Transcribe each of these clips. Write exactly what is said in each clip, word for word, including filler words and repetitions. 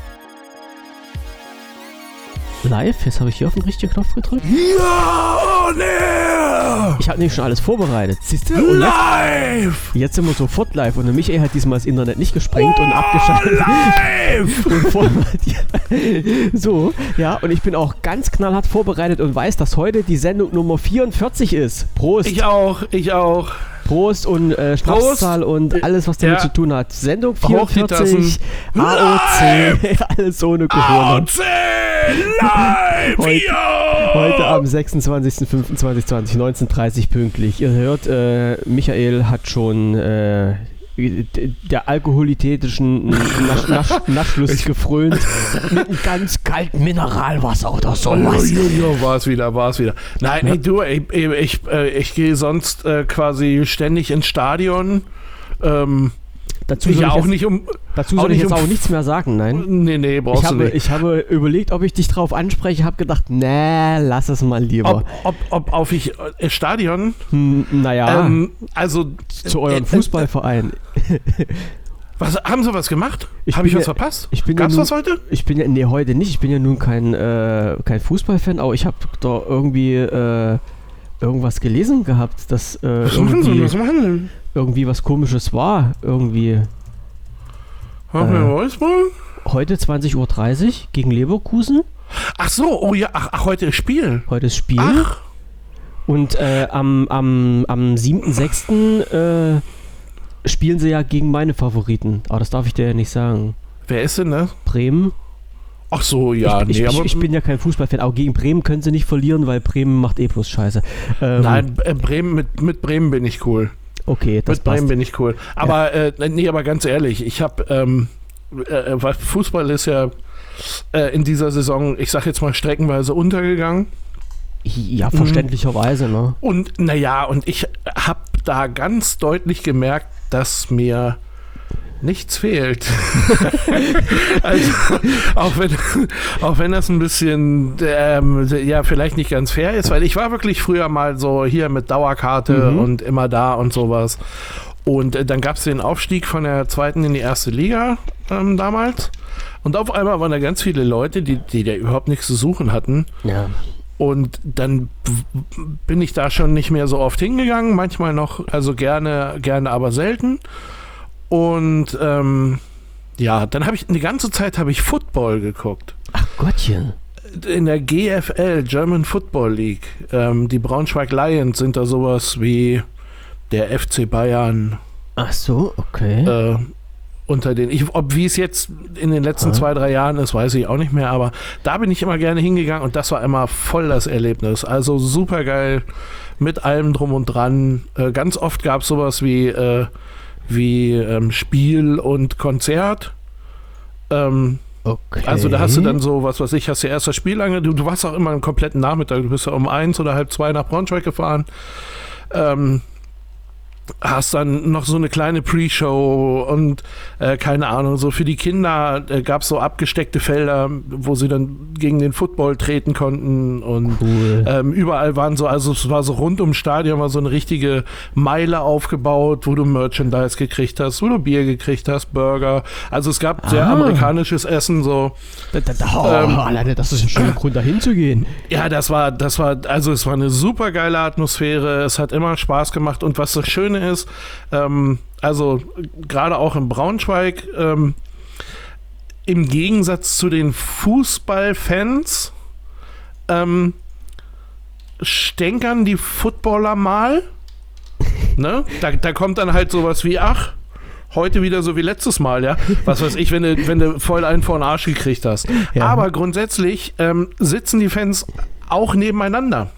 Live? Jetzt habe ich hier auf den richtigen Knopf gedrückt. Ja, oh nee! Ich habe nämlich schon alles vorbereitet. Siehst du? Und Live! Jetzt, jetzt sind wir sofort live. Und der Michael hat diesmal das Internet nicht gesprengt oh, und abgeschaltet. Live! Und formatiert. So, ja. Und ich bin auch ganz knallhart vorbereitet und weiß, dass heute die Sendung Nummer vierundvierzig ist. Prost! Ich auch, ich auch. Prost und äh, Schnapszahl und alles, was damit ja. zu tun hat. Sendung Hoch die vierundvierzig, A O C, alles ohne Corona. A O C live! Heute, ja. heute am sechsundzwanzigsten fünften zweitausendzwanzig, neunzehn Uhr dreißig pünktlich. Ihr hört, äh, Michael hat schon äh, der alkoholitätischen Nasch, Nasch, Naschlust gefrönt mit einem ganz kalten Mineralwasser oder sowas. Oh, jo, jo, war es wieder, war es wieder. Nein, ja. ey, du, ich, ich, ich, ich gehe sonst äh, quasi ständig ins Stadion. Ähm, dazu ich soll ich auch jetzt, nicht um. Dazu auch soll ich nicht jetzt um, auch nichts mehr sagen, nein? Nee, nee, brauchst ich du habe, nicht. Ich habe überlegt, ob ich dich drauf anspreche, habe gedacht, nee, lass es mal lieber. Ob, ob, ob auf ich äh, Stadion? Hm, naja, ähm, also zu eurem äh, Fußballverein. Was, haben sie was gemacht? Ich Habe ich ja, was verpasst? Ich bin Gab's ja nun, was heute? Ich bin ja, nee, heute nicht. Ich bin ja nun kein, äh, kein Fußballfan, aber ich habe da irgendwie äh, irgendwas gelesen gehabt, dass äh, was machen irgendwie, sie? Was machen sie? irgendwie was Komisches war. Irgendwie. Haben wir Wolfsburg? Heute zwanzig Uhr dreißig gegen Leverkusen. Ach so, oh ja, ach, ach heute ist Spiel. Heute ist Spiel. Ach. Und äh, am, am, am siebten sechsten Äh, spielen sie ja gegen meine Favoriten. Aber das darf ich dir ja nicht sagen. Wer ist denn das? Bremen. Ach so, ja. Ich, nee, ich, aber ich, ich bin ja kein Fußballfan, auch gegen Bremen können sie nicht verlieren, weil Bremen macht eh bloß Scheiße. Ähm, Nein, äh, Bremen, mit, mit Bremen bin ich cool. Okay, das Mit Bremen passt. bin ich cool. Aber, ja. äh, nee, aber ganz ehrlich, ich habe, ähm, äh, Fußball ist ja äh, in dieser Saison, ich sag jetzt mal streckenweise untergegangen. Ja, verständlicherweise, mhm. ne? Und, naja, und ich habe da ganz deutlich gemerkt, dass mir nichts fehlt. Also, auch wenn, auch wenn das ein bisschen, ähm, ja, vielleicht nicht ganz fair ist, weil ich war wirklich früher mal so hier mit Dauerkarte mhm. und immer da und sowas. Und äh, dann gab es den Aufstieg von der zweiten in die erste Liga ähm, damals. Und auf einmal waren da ganz viele Leute, die, die da überhaupt nichts zu suchen hatten. Ja. Und dann bin ich da schon nicht mehr so oft hingegangen, manchmal noch, also gerne, gerne, aber selten. Und ähm, ja, dann habe ich eine ganze Zeit habe ich Football geguckt. Ach Gottchen. In der G F L, German Football League. Ähm, die Braunschweig Lions sind da sowas wie der F C Bayern. Ach so, okay. Äh, unter den, ich, ob wie es jetzt in den letzten ah. zwei, drei Jahren ist, weiß ich auch nicht mehr, aber da bin ich immer gerne hingegangen und das war immer voll das Erlebnis. Also super geil mit allem drum und dran. Äh, ganz oft gab es sowas wie, äh, wie ähm, Spiel und Konzert. Ähm, okay. Also da hast du dann so, was weiß ich, hast du erst das Spiel lange, du, du warst auch immer einen kompletten Nachmittag, du bist ja um eins oder halb zwei nach Braunschweig gefahren. Ähm, hast dann noch so eine kleine Pre-Show und äh, keine Ahnung, so für die Kinder äh, gab es so abgesteckte Felder, wo sie dann gegen den Football treten konnten und cool. ähm, überall waren so, also es war so rund ums Stadion war so eine richtige Meile aufgebaut, wo du Merchandise gekriegt hast, wo du Bier gekriegt hast, Burger, also es gab ah. sehr amerikanisches Essen, so. Da, da, da, oh, ähm, alleine, das ist ein schöner Grund, da hinzugehen. Ja, das war, das war, also es war eine super geile Atmosphäre, es hat immer Spaß gemacht und was das Schöne ist, ähm, also gerade auch in Braunschweig, ähm, im Gegensatz zu den Fußballfans ähm, stänkern die Footballer mal, ne? Da, da kommt dann halt sowas wie, ach, heute wieder so wie letztes Mal, ja. Was weiß ich, wenn du, wenn du voll einen vor den Arsch gekriegt hast. Ja. Aber grundsätzlich ähm, sitzen die Fans auch nebeneinander.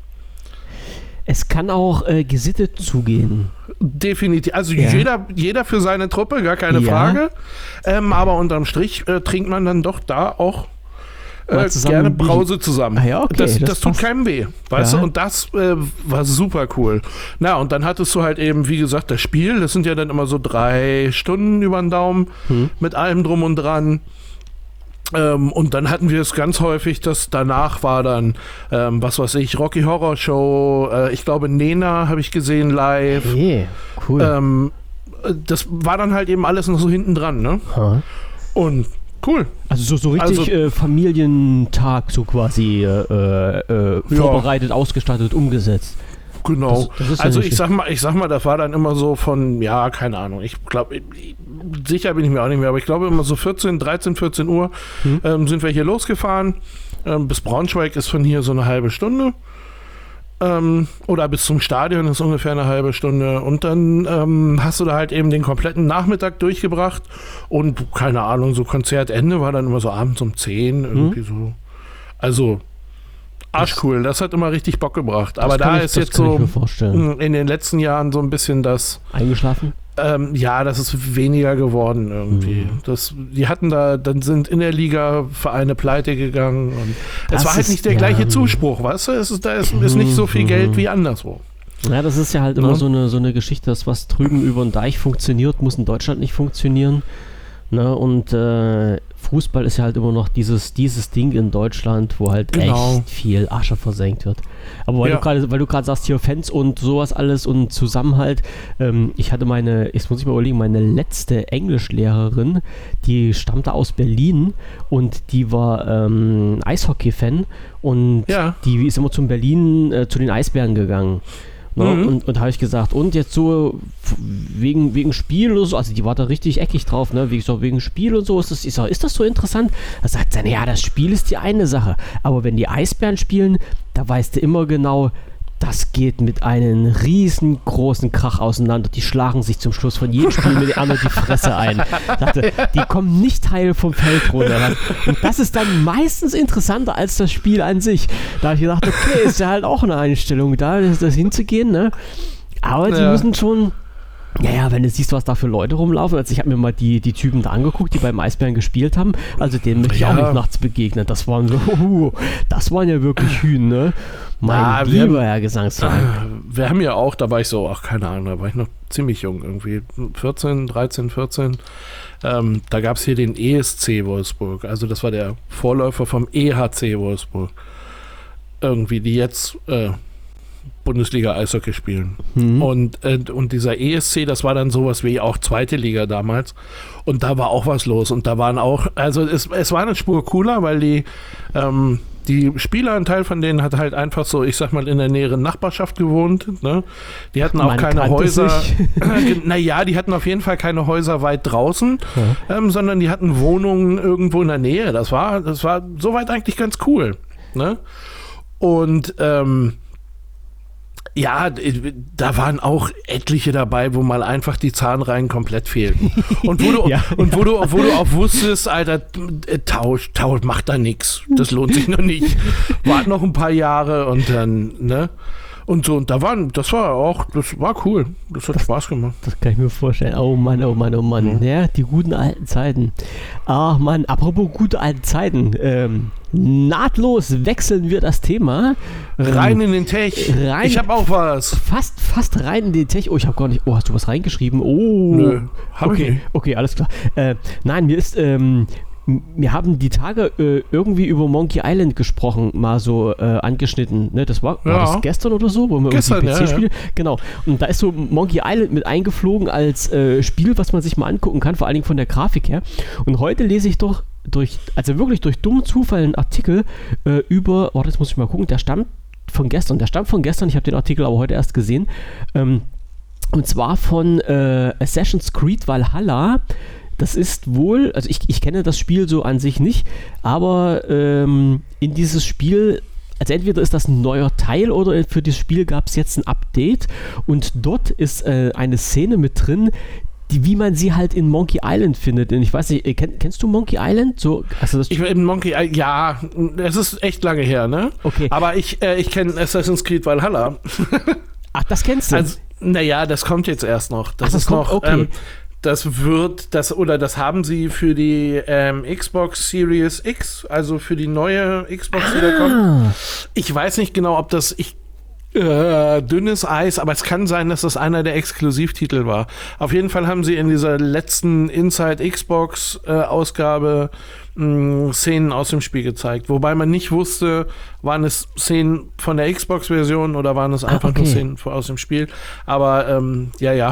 Es kann auch äh, gesittet zugehen. Definitiv. Also ja. jeder, jeder für seine Truppe, gar keine ja. Frage. Ähm, aber unterm Strich äh, trinkt man dann doch da auch äh, gerne Brause zusammen. Ah, ja, okay, das, das, das tut keinem weh. Weißt ja. du? Und das äh, war super cool. Na, und dann hattest du halt eben, wie gesagt, das Spiel. Das sind ja dann immer so drei Stunden über den Daumen hm. mit allem drum und dran. Ähm, und dann hatten wir es ganz häufig, dass danach war dann, ähm, was weiß ich, Rocky Horror Show, äh, ich glaube Nena habe ich gesehen live. Hey, cool. Ähm, das war dann halt eben alles noch so hinten dran, ne? Huh. Und Cool. Also so, so richtig Also- äh, Familientag so quasi äh, äh, vorbereitet, ausgestattet, umgesetzt. Genau. Das- das ist ja also nicht ich sag mal, ich sag mal, das war dann immer so von, ja, keine Ahnung, ich glaube, sicher bin ich mir auch nicht mehr, aber ich glaube immer so vierzehn, dreizehn, vierzehn Uhr Hm. ähm, sind wir hier losgefahren. Ähm, bis Braunschweig ist von hier so eine halbe Stunde. Ähm, oder bis zum Stadion ist ungefähr eine halbe Stunde. Und dann ähm, hast du da halt eben den kompletten Nachmittag durchgebracht. Und keine Ahnung, so Konzertende war dann immer so abends um zehn, irgendwie so. Also arschcool, das hat immer richtig Bock gebracht. Aber Das kann da ich- ist das jetzt kann ich so mir vorstellen. in den letzten Jahren so ein bisschen das, Eingeschlafen? ähm, ja, das ist weniger geworden irgendwie. Mhm. Das, die hatten da, dann sind in der Liga Vereine pleite gegangen und Das es war halt ist- nicht der ja. gleiche Zuspruch, weißt du? Es ist, da ist, ist nicht so viel Mhm. Geld wie anderswo. Ja, das ist ja halt immer Ja. so eine, so eine Geschichte, dass was drüben über den Deich funktioniert, muss in Deutschland nicht funktionieren. Ne? Und äh, Fußball ist ja halt immer noch dieses, dieses Ding in Deutschland, wo halt Genau. echt viel Asche versenkt wird. Aber weil Ja. du gerade, weil du gerade sagst, hier Fans und sowas alles und Zusammenhalt, ähm, ich hatte meine, jetzt muss ich mal überlegen, meine letzte Englischlehrerin, die stammte aus Berlin und die war ähm, Eishockey-Fan und Ja. die ist immer zum Berlin äh, zu den Eisbären gegangen. Ne? Mhm. Und, und habe ich gesagt, und jetzt so f- wegen, wegen Spiel oder so, also die war da richtig eckig drauf, ne? Wie ich so, wegen Spiel und so, ist das, ich sag, ist das so interessant? Da sagt sie, ja, das Spiel ist die eine Sache, aber wenn die Eisbären spielen, da weißt du immer genau, das geht mit einem riesengroßen Krach auseinander. Die schlagen sich zum Schluss von jedem Spiel mit dem anderen die Fresse ein. Ich dachte, die kommen nicht heil vom Feld runter. Und das ist dann meistens interessanter als das Spiel an sich. Da habe ich gedacht, okay, ist ja halt auch eine Einstellung, da das, das hinzugehen, ne? Aber die Ja. müssen schon. Ja, ja, wenn du siehst, was da für Leute rumlaufen. Also ich habe mir mal die, die Typen da angeguckt, die beim Eisbären gespielt haben. Also denen möchte ich Ja. auch nicht nachts begegnen. Das waren so, uh, das waren ja wirklich Hühn, ne? Mein Ah, wir lieber Herr Gesangsverein. Wir haben ja auch, da war ich so, ach keine Ahnung, da war ich noch ziemlich jung irgendwie, vierzehn, dreizehn, vierzehn. Ähm, da gab es hier den E S C Wolfsburg, also das war der Vorläufer vom E H C Wolfsburg. Irgendwie, die jetzt äh, Bundesliga Eishockey spielen. Hm. Und, äh, und dieser E S C, das war dann sowas wie auch zweite Liga damals. Und da war auch was los. Und da waren auch, also es, es war eine Spur cooler, weil die, ähm, die Spieler, ein Teil von denen hat halt einfach so, ich sag mal, in der näheren Nachbarschaft gewohnt. Ne? Die hatten auch Man keine kannte Häuser. sich. Naja, die hatten auf jeden Fall keine Häuser weit draußen, Ja. ähm, sondern die hatten Wohnungen irgendwo in der Nähe. Das war, das war soweit eigentlich ganz cool. Ne? Und ähm, ja, d- da waren auch etliche dabei, wo mal einfach die Zahnreihen komplett fehlten. Und wo du, Ja, und wo du, wo du auch wusstest, Alter, äh, Tausch, Tausch macht da nichts. Das lohnt sich noch nicht. Wart noch ein paar Jahre und dann, ne? Und so, und da waren, das war auch, das war cool. Das hat Spaß gemacht. Das kann ich mir vorstellen. Oh Mann, oh Mann, oh Mann. Mhm. Ja, die guten alten Zeiten. Ach Mann, apropos gute alte Zeiten. Ähm, nahtlos wechseln wir das Thema. Ähm, Rein in den Tech. rein- Ich habe auch was. Fast, fast rein in den Tech. Oh, ich habe gar nicht. Oh, hast du was reingeschrieben? Oh. Nö, hab ich okay, nicht. okay, alles klar. Äh, nein, mir ist. Ähm, m- wir haben die Tage äh, irgendwie über Monkey Island gesprochen, mal so äh, angeschnitten. Ne? Das war, war Ja. das gestern oder so, wo wir Gestern, irgendwie P C ja, ja. spielen. Genau. Und da ist so Monkey Island mit eingeflogen als äh, Spiel, was man sich mal angucken kann, vor allen Dingen von der Grafik her. Und heute lese ich doch durch, also wirklich durch dummen Zufall einen Artikel äh, über, warte, jetzt muss ich mal gucken, der stammt von gestern, der stammt von gestern, ich habe den Artikel aber heute erst gesehen. Ähm, und zwar von äh, Assassin's Creed Valhalla. Das ist wohl, also ich, ich kenne das Spiel so an sich nicht, aber ähm, in dieses Spiel, also entweder ist das ein neuer Teil oder für das Spiel gab es jetzt ein Update und dort ist äh, eine Szene mit drin, die, wie man sie halt in Monkey Island findet. Und ich weiß nicht, äh, kenn, kennst du Monkey Island? So, also das Ich war in Monkey, äh, ja, es ist echt lange her, ne? Okay. Aber ich, äh, ich kenne Assassin's Creed Valhalla. Ach, das kennst du? Also, naja, das kommt jetzt erst noch. Das Ach, das ist kommt, noch, okay. ähm, das wird, das oder das haben sie für die ähm, Xbox Series X, also für die neue Xbox, die da kommt. ah, Ich weiß nicht genau, ob das, ich, äh, dünnes Eis, aber es kann sein, dass das einer der Exklusivtitel war. Auf jeden Fall haben sie in dieser letzten Inside Xbox äh, Ausgabe mh, Szenen aus dem Spiel gezeigt, wobei man nicht wusste, waren es Szenen von der Xbox-Version oder waren es Ah, einfach okay. nur Szenen aus dem Spiel. Aber ähm, ja, ja,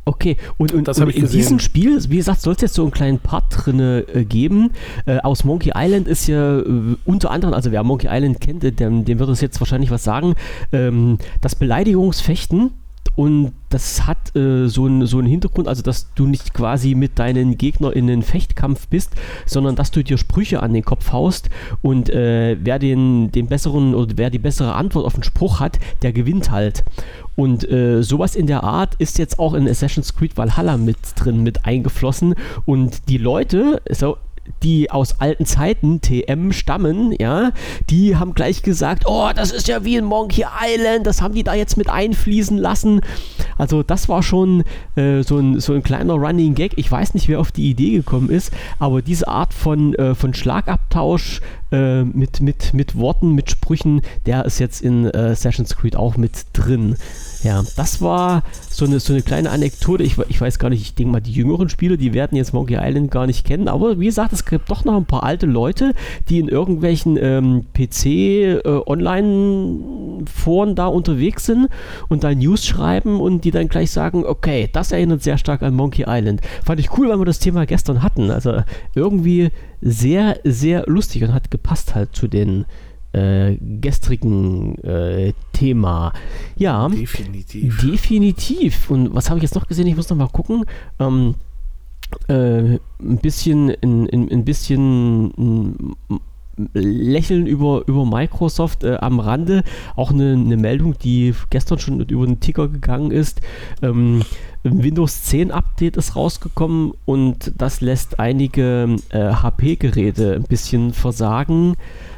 Okay, und, und, Das hab und ich in gesehen. diesem Spiel, wie gesagt, soll es jetzt so einen kleinen Part drinne äh, geben. Äh, aus Monkey Island ist ja äh, unter anderem, also wer Monkey Island kennt, dem, dem wird es jetzt wahrscheinlich was sagen, ähm, das Beleidigungsfechten. Und das hat äh, so einen so einen Hintergrund, also dass du nicht quasi mit deinen Gegnern in einen Fechtkampf bist, sondern dass du dir Sprüche an den Kopf haust und äh, wer den, den besseren oder wer die bessere Antwort auf den Spruch hat, der gewinnt halt. Und äh, sowas in der Art ist jetzt auch in Assassin's Creed Valhalla mit drin, mit eingeflossen. Und die Leute, so, die aus alten Zeiten T M stammen, ja, die haben gleich gesagt, oh, das ist ja wie in Monkey Island, das haben die da jetzt mit einfließen lassen. Also das war schon äh, so, ein, so ein kleiner Running Gag. Ich weiß nicht, wer auf die Idee gekommen ist, aber diese Art von, äh, von Schlagabtausch äh, mit, mit, mit Worten, mit Sprüchen, der ist jetzt in äh, Assassin's Creed auch mit drin. Ja, das war so eine, so eine kleine Anekdote. Ich, ich weiß gar nicht, ich denke mal, die jüngeren Spieler, die werden jetzt Monkey Island gar nicht kennen. Aber wie gesagt, es gibt doch noch ein paar alte Leute, die in irgendwelchen ähm, P C-Online-Foren äh, da unterwegs sind und da News schreiben und die dann gleich sagen, okay, das erinnert sehr stark an Monkey Island. Fand ich cool, weil wir das Thema gestern hatten. Also irgendwie sehr, sehr lustig und hat gepasst halt zu den Äh, gestrigen äh, Thema. Ja, definitiv. Definitiv. Und was habe ich jetzt noch gesehen? Ich muss noch mal gucken. Ähm, äh, ein bisschen, ein, ein bisschen ein Lächeln über, über Microsoft äh, am Rande. Auch eine, eine Meldung, die gestern schon über den Ticker gegangen ist. Ähm, Windows zehn Update ist rausgekommen und das lässt einige äh, H P-Geräte ein bisschen versagen.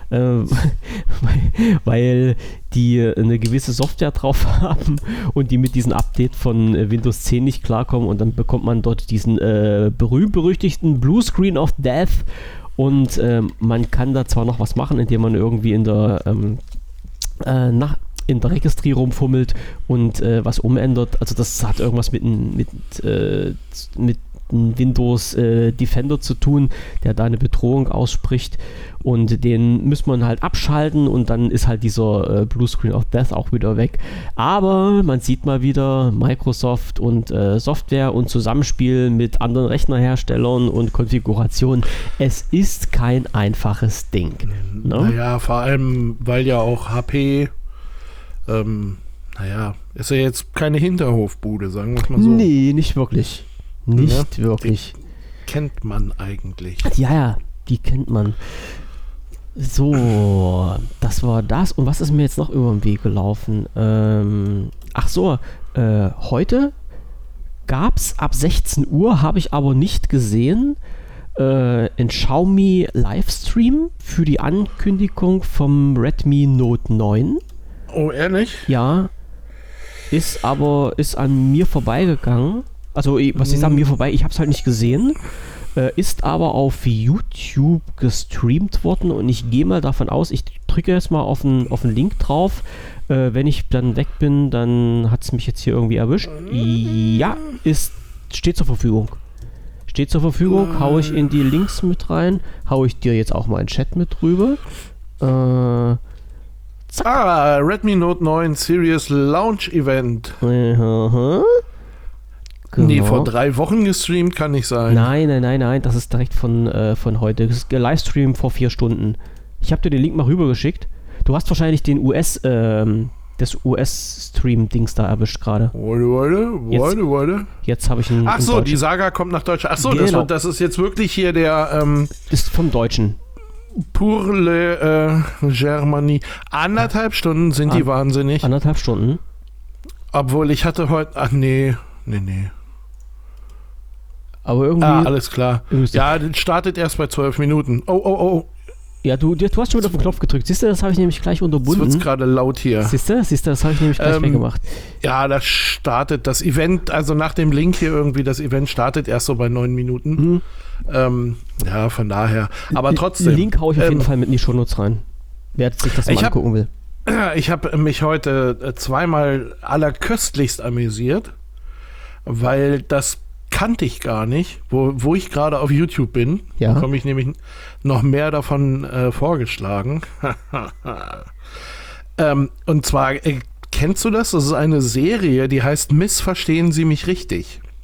Weil die eine gewisse Software drauf haben und die mit diesem Update von Windows zehn nicht klarkommen und dann bekommt man dort diesen äh, berühmt-berüchtigten Blue Screen of Death und äh, man kann da zwar noch was machen, indem man irgendwie in der ähm, äh, nach in der Registrierung fummelt und äh, was umändert, also das hat irgendwas mit, mit, äh, mit Windows äh, Defender zu tun, der da eine Bedrohung ausspricht und den muss man halt abschalten und dann ist halt dieser äh, Blue Screen of Death auch wieder weg. Aber man sieht mal wieder Microsoft und äh, Software und Zusammenspiel mit anderen Rechnerherstellern und Konfiguration. Es ist kein einfaches Ding. Ne? Naja, vor allem, weil ja auch H P ähm, naja, ist ja jetzt keine Hinterhofbude, sagen wir es mal so. Nee, nicht wirklich. Nicht ja, wirklich. Kennt man eigentlich. Ja, ja, die kennt man. So, das war das. Und was ist mir jetzt noch über den Weg gelaufen? Ähm, ach so, äh, heute gab es ab sechzehn Uhr, habe ich aber nicht gesehen, äh, ein Xiaomi Livestream für die Ankündigung vom Redmi Note neun. Oh, ehrlich? Ja, ist aber, ist an mir vorbeigegangen. Also, was ich sage, mir vorbei, ich habe es halt nicht gesehen, äh, ist aber auf YouTube gestreamt worden und ich gehe mal davon aus, ich drücke jetzt mal auf den, auf den Link drauf, äh, wenn ich dann weg bin, dann hat es mich jetzt hier irgendwie erwischt. Ja, ist, steht zur Verfügung. Steht zur Verfügung, hau ich in die Links mit rein, hau ich dir jetzt auch mal in den Chat mit drüber. Äh, zack. Ah, Redmi Note neun Series Launch Event. Aha. Genau. Nee, Genau. vor drei Wochen gestreamt kann nicht sein. Nein, nein, nein, nein, das ist direkt von, äh, von heute. Das ist Livestream vor vier Stunden. Ich habe dir den Link mal rübergeschickt. Du hast wahrscheinlich den U S, ähm, das U S-Stream-Dings da erwischt gerade. Warte, warte, warte, warte. Jetzt habe ich einen. Ach so, die Saga kommt nach Deutschland. Ach so, Genau. das, wird- das ist jetzt wirklich hier der ähm, Ist vom Deutschen. Pour le äh, Germanie. Anderthalb Stunden sind die An- wahnsinnig. Anderthalb Stunden. Obwohl ich hatte heute. Ach nee, nee, nee. Aber irgendwie. Ah, alles klar. irgendwie- Ja, das startet erst bei zwölf Minuten. Oh, oh, oh. Ja, du, du hast schon wieder auf den Knopf gedrückt. Siehst du, das habe ich nämlich gleich Jetzt wird es unterbunden. gerade laut hier. Siehst du, siehst du, das habe ich nämlich gleich Ähm, weggemacht. Ja, das startet, das Event, also nach dem Link hier irgendwie, das Event startet erst so bei neun Minuten. Mhm. Ähm, ja, von daher. Aber trotzdem. Den Link haue ich auf jeden ähm, Fall mit in die Shownotes rein. Wer sich das mal Ich hab- angucken will. Ich habe mich heute äh, zweimal allerköstlichst amüsiert, weil das kannte ich gar nicht, wo, wo ich gerade auf YouTube bin. Ja. Bekomme ich nämlich noch mehr davon äh, vorgeschlagen. ähm, und zwar, äh, kennst du das? Das ist eine Serie, die heißt Missverstehen Sie mich richtig.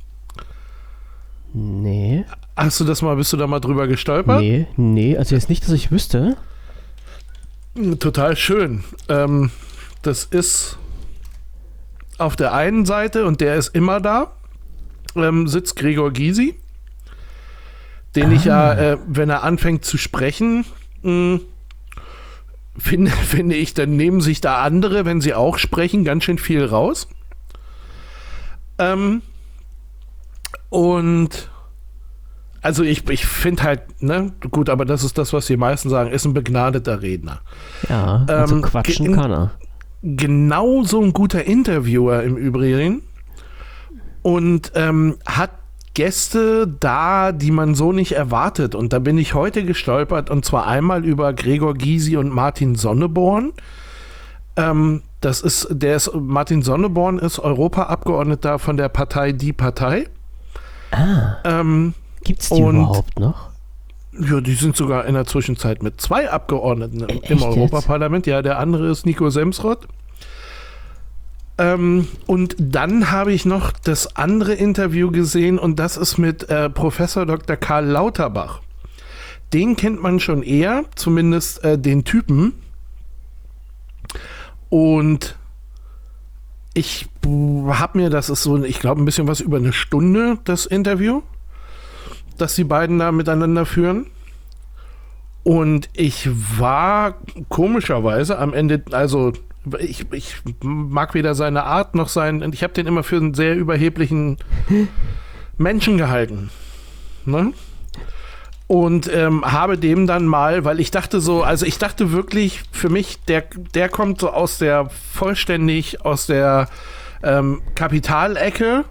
Nee. Hast du das mal, bist du da mal drüber gestolpert? Nee, nee, also jetzt nicht, dass ich wüsste. Total schön. Ähm, das ist auf der einen Seite, und der ist immer da, ähm, sitzt Gregor Gysi, den ah. ich ja, äh, wenn er anfängt zu sprechen, mh, finde, finde ich, dann nehmen sich da andere, wenn sie auch sprechen, ganz schön viel raus. Ähm, und also ich, ich finde halt, ne, gut, aber das ist das, was die meisten sagen, ist ein begnadeter Redner. Ja, also ähm, quatschen ge- kann er. Genau so ein guter Interviewer im Übrigen und ähm, hat Gäste da, die man so nicht erwartet. Und da bin ich heute gestolpert, und zwar einmal über Gregor Gysi und Martin Sonneborn. Ähm, das ist, der ist, Martin Sonneborn ist Europaabgeordneter von der Partei Die Partei. Ah, ähm, gibt's die und, überhaupt noch? Ja, die sind sogar in der Zwischenzeit mit zwei Abgeordneten im, Echt im Europaparlament. Jetzt? Ja, der andere ist Nico Semsrott. Ähm, und dann habe ich noch das andere Interview gesehen, und das ist mit äh, Professor Doktor Karl Lauterbach. Den kennt man schon eher, zumindest äh, den Typen. Und ich habe mir, das ist so, ich glaube, ein bisschen was über eine Stunde, das Interview, dass die beiden da miteinander führen. Und ich war komischerweise am Ende, also ich, ich mag weder seine Art noch sein, ich habe den immer für einen sehr überheblichen Menschen gehalten. Ne? Und ähm, habe dem dann mal, weil ich dachte so, also ich dachte wirklich, für mich, der, der kommt so aus der, vollständig aus der ähm, Kapitalecke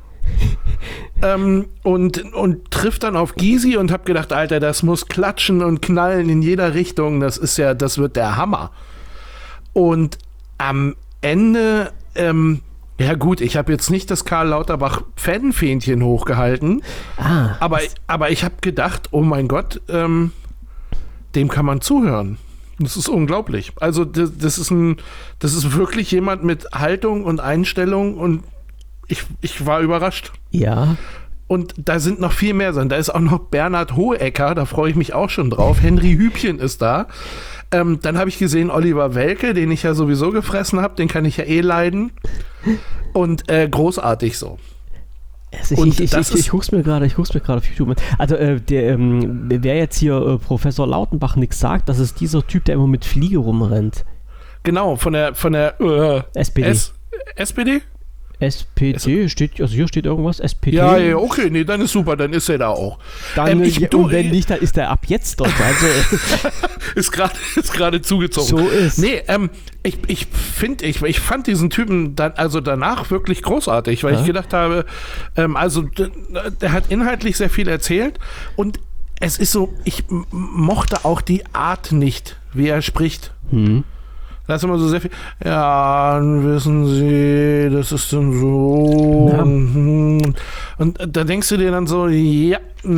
ähm, und, und trifft dann auf Gysi und habe gedacht, Alter, das muss klatschen und knallen in jeder Richtung, das ist ja, das wird der Hammer. Und am Ende, ähm, ja gut, ich habe jetzt nicht das Karl Lauterbach Fanfähnchen hochgehalten, ah, aber, aber ich habe gedacht, oh mein Gott, ähm, dem kann man zuhören. Das ist unglaublich. Also das, das ist ein, das ist wirklich jemand mit Haltung und Einstellung, und ich, ich war überrascht. Ja. Und da sind noch viel mehr drin. Da ist auch noch Bernhard Hohecker, da freue ich mich auch schon drauf. Henry Hübchen ist da. Ähm, dann habe ich gesehen Oliver Welke, den ich ja sowieso gefressen habe, den kann ich ja eh leiden. Und äh, großartig so. Also ich, und ich, ich, ich, ich guck's mir gerade, ich guck's mir gerade auf YouTube an. Also äh, der, ähm, wer jetzt hier äh, Professor Lautenbach nichts sagt, das ist dieser Typ, der immer mit Fliege rumrennt. Genau, von der von der äh, S P D. S- SPD? S P D es steht, also hier steht irgendwas, S P D. Ja, ja, okay, nee, dann ist super, dann ist er da auch. Dann, ähm, ich, du, und wenn nicht, dann ist er ab jetzt dort. Also ist gerade ist gerade zugezogen. So ist. Nee, ähm, ich, ich finde, ich, ich fand diesen Typen dann, also danach wirklich großartig, weil ja. ich gedacht habe, ähm, also d- der hat inhaltlich sehr viel erzählt, und es ist so, ich m- mochte auch die Art nicht, wie er spricht. Hm. Da ist immer so sehr viel, ja, wissen Sie, das ist dann so. Ja. Und, und da denkst du dir dann so, ja,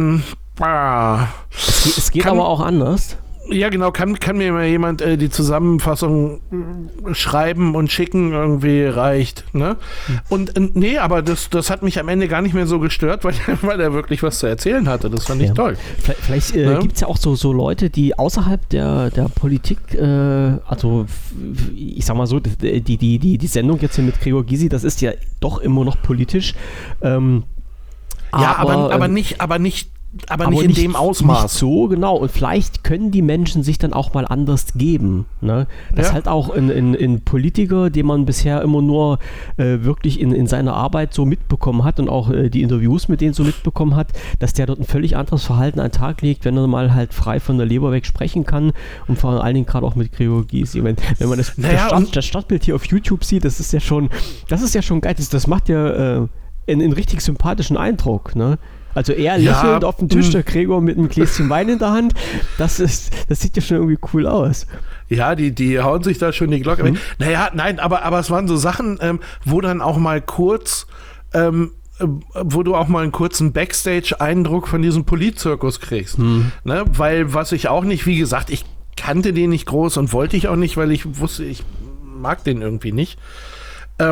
ah. Es geht, es geht kann, aber auch anders. Ja, genau, kann, kann mir mal jemand äh, die Zusammenfassung schreiben und schicken, irgendwie reicht. Ne? Hm. Und äh, nee, aber das, das hat mich am Ende gar nicht mehr so gestört, weil, weil er wirklich was zu erzählen hatte. Das fand ich ja. toll. Vielleicht, vielleicht äh, ja? gibt es ja auch so, so Leute, die außerhalb der, der Politik, äh, also ich sag mal so, die, die, die, die Sendung jetzt hier mit Gregor Gysi, das ist ja doch immer noch politisch. Ähm, ja, aber, aber, aber ähm, nicht, aber nicht Aber, aber nicht in nicht, dem Ausmaß. Nicht so, genau. Und vielleicht können die Menschen sich dann auch mal anders geben. Ne? Dass ja. halt auch ein, ein, ein Politiker, den man bisher immer nur äh, wirklich in, in seiner Arbeit so mitbekommen hat und auch äh, die Interviews mit denen so mitbekommen hat, dass der dort ein völlig anderes Verhalten an den Tag legt, wenn er mal halt frei von der Leber weg sprechen kann, und vor allen Dingen gerade auch mit Gregor Gysi. Wenn, wenn man das, naja, das, Start, das Startbild hier auf YouTube sieht, das ist ja schon, das ist ja schon geil. Das, das macht ja äh, einen, einen richtig sympathischen Eindruck, ne? Also er lächelnd ja, auf dem Tisch, der Gregor mit einem Gläschen Wein in der Hand, das ist, das sieht ja schon irgendwie cool aus. Ja, die, die hauen sich da schon die Glocke weg. Mhm. Naja, nein, aber, aber es waren so Sachen, ähm, wo dann auch mal kurz, ähm, wo du auch mal einen kurzen Backstage-Eindruck von diesem Politzirkus kriegst. Mhm. Ne? Weil, was ich auch nicht, wie gesagt, ich kannte den nicht groß und wollte ich auch nicht, weil ich wusste, ich mag den irgendwie nicht. Ähm,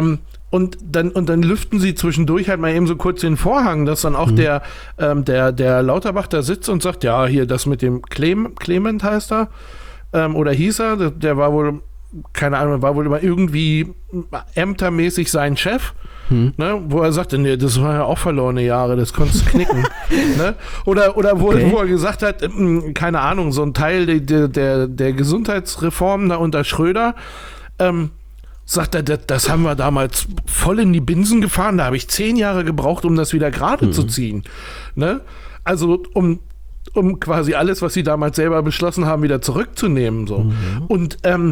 Und dann, und dann lüften sie zwischendurch halt mal eben so kurz den Vorhang, dass dann auch mhm. der, ähm, der, der Lauterbach da sitzt und sagt, ja, hier das mit dem Clem, Clement heißt er, ähm, oder hieß er, der, der war wohl, keine Ahnung, war wohl immer irgendwie ämtermäßig sein Chef, hm. ne, wo er sagte, nee, das waren ja auch verlorene Jahre, das konntest du knicken. ne? Oder, oder wo, okay. wo er gesagt hat, äh, keine Ahnung, so ein Teil der, der, der Gesundheitsreform da unter Schröder, ähm, sagt er, das, das haben wir damals voll in die Binsen gefahren, da habe ich zehn Jahre gebraucht, um das wieder gerade mhm. zu ziehen. Ne? Also um, um quasi alles, was sie damals selber beschlossen haben, wieder zurückzunehmen. So. Mhm. Und ähm,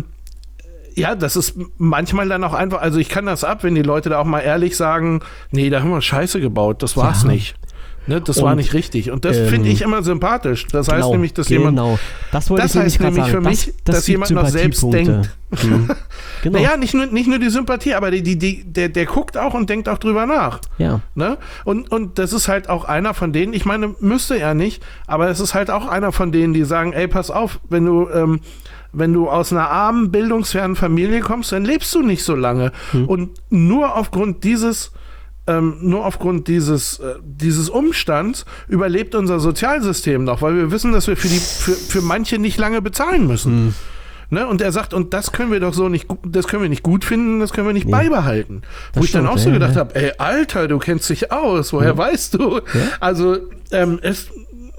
ja, das ist manchmal dann auch einfach, also ich kann das ab, wenn die Leute da auch mal ehrlich sagen, nee, da haben wir Scheiße gebaut, das war's ja. nicht. Ne, das und, war nicht richtig. Und das ähm, finde ich immer sympathisch. Das heißt genau, nämlich, dass genau. jemand. Das, wollte das ich heißt nämlich sagen. für mich, das, das dass jemand noch selbst denkt. Mhm. Genau. Naja, nicht nur, nicht nur die Sympathie, aber die, die, die, der, der guckt auch und denkt auch drüber nach. Ja. Ne? Und, und das ist halt auch einer von denen, ich meine, müsste er nicht, aber es ist halt auch einer von denen, die sagen, ey, pass auf, wenn du. Ähm, Wenn du aus einer armen, bildungsfernen Familie kommst, dann lebst du nicht so lange. Mhm. Und nur aufgrund dieses, ähm, nur aufgrund dieses, äh, dieses Umstands überlebt unser Sozialsystem noch, weil wir wissen, dass wir für die, für, für manche nicht lange bezahlen müssen. Mhm. Ne? Und er sagt, und das können wir doch so nicht, das können wir nicht gut finden, das können wir nicht ja. beibehalten. Das Wo ich stimmt, dann auch so ja, gedacht ja. habe, ey, Alter, du kennst dich aus, woher ja. weißt du? Ja? Also, ähm, es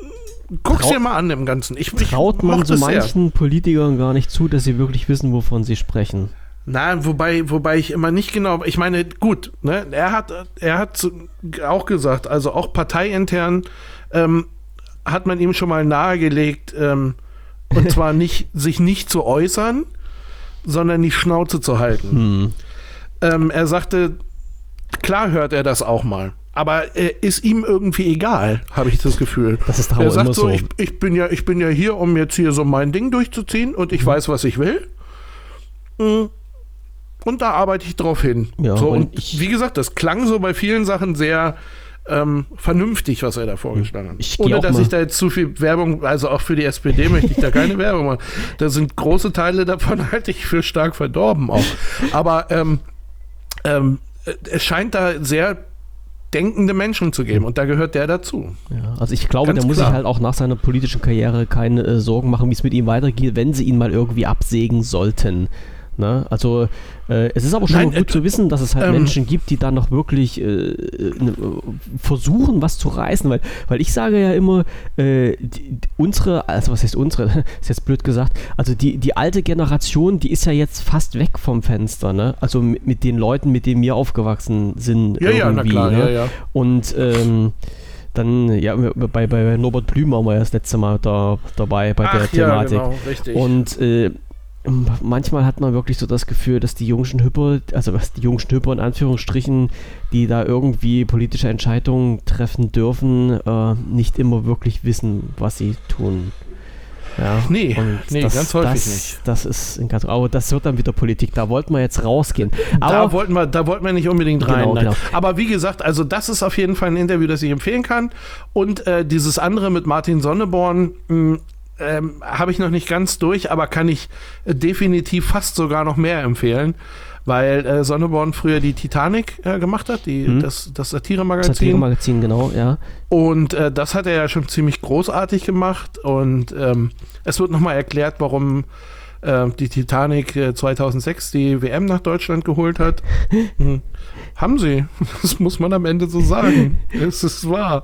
Guck's Trau- dir mal an im Ganzen. Ich, Traut ich man so manchen sehr. Politikern gar nicht zu, dass sie wirklich wissen, wovon sie sprechen. Na, wobei, wobei ich immer nicht genau, ich meine, gut, ne, er hat, er hat auch gesagt, also auch parteiintern ähm, hat man ihm schon mal nahegelegt, ähm, und zwar nicht, sich nicht zu äußern, sondern die Schnauze zu halten. Hm. Ähm, er sagte, klar hört er das auch mal. Aber äh, ist ihm irgendwie egal, habe ich das Gefühl. Das ist er sagt so, so. Ich, ich, bin ja, ich bin ja hier, um jetzt hier so mein Ding durchzuziehen und ich mhm. weiß, was ich will. Und da arbeite ich drauf hin. Ja, so, und ich, wie gesagt, das klang so bei vielen Sachen sehr ähm, vernünftig, was er da vorgeschlagen hat. Ich Ohne, dass mal. ich da jetzt zu viel Werbung, also auch für die S P D möchte ich da keine Werbung machen. Da sind große Teile davon, halte ich für stark verdorben auch. Aber ähm, ähm, es scheint da sehr denkende Menschen zu geben und da gehört der dazu. Ja, also ich glaube, Ganz der muss klar. sich halt auch nach seiner politischen Karriere keine äh, Sorgen machen, wie es mit ihm weitergeht, wenn sie ihn mal irgendwie absägen sollten. Ne? Also äh, es ist aber schon Nein, gut äh, zu wissen, dass es halt ähm, Menschen gibt, die dann noch wirklich äh, ne, versuchen, was zu reißen, weil, weil ich sage ja immer, äh, die, unsere, also was heißt unsere, ist jetzt blöd gesagt, also die, die alte Generation, die ist ja jetzt fast weg vom Fenster, ne? Also mit, mit den Leuten, mit denen wir aufgewachsen sind. Ja, ja, na klar, ne? ja, ja. Und ähm, dann, ja, bei, bei Norbert Blüm waren wir ja das letzte Mal da, dabei bei Ach, der Thematik. Ja, genau, richtig. Und äh, manchmal hat man wirklich so das Gefühl, dass die jungen Hüpper, also was die jungen Hüpper in Anführungsstrichen, die da irgendwie politische Entscheidungen treffen dürfen, äh, nicht immer wirklich wissen, was sie tun. Ja, nee, nee das, ganz häufig das, nicht. Das ist ein ganz, aber das wird dann wieder Politik, da wollten wir jetzt rausgehen. Aber, da, wollten wir, da wollten wir nicht unbedingt rein. Genau, genau. Aber wie gesagt, also das ist auf jeden Fall ein Interview, das ich empfehlen kann. Und äh, dieses andere mit Martin Sonneborn, mh, Ähm, habe ich noch nicht ganz durch, aber kann ich äh, definitiv fast sogar noch mehr empfehlen, weil äh, Sonneborn früher die Titanic äh, gemacht hat, die, hm. das, das Satire-Magazin. Satire-Magazin, genau, ja. Und äh, das hat er ja schon ziemlich großartig gemacht und ähm, es wird nochmal erklärt, warum äh, die Titanic äh, zweitausendsechs die W M nach Deutschland geholt hat. hm. Haben sie. Das muss man am Ende so sagen. Es ist wahr.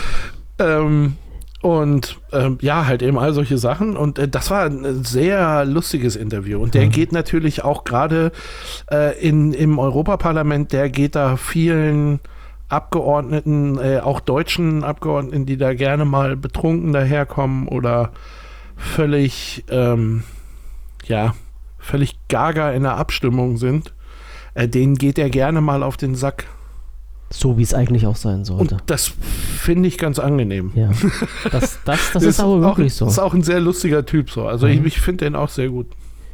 Ähm, Und ähm, ja, halt eben all solche Sachen. Und äh, das war ein sehr lustiges Interview. Und der mhm. geht natürlich auch gerade äh, in, im Europaparlament, der geht da vielen Abgeordneten, äh, auch deutschen Abgeordneten, die da gerne mal betrunken daherkommen oder völlig, ähm, ja, völlig gaga in der Abstimmung sind, äh, denen geht er gerne mal auf den Sack. So wie es eigentlich auch sein sollte. Und das finde ich ganz angenehm. Ja. Das, das, das ist aber wirklich auch, so. Das ist auch ein sehr lustiger Typ so. Also mhm. ich, ich finde den auch sehr gut.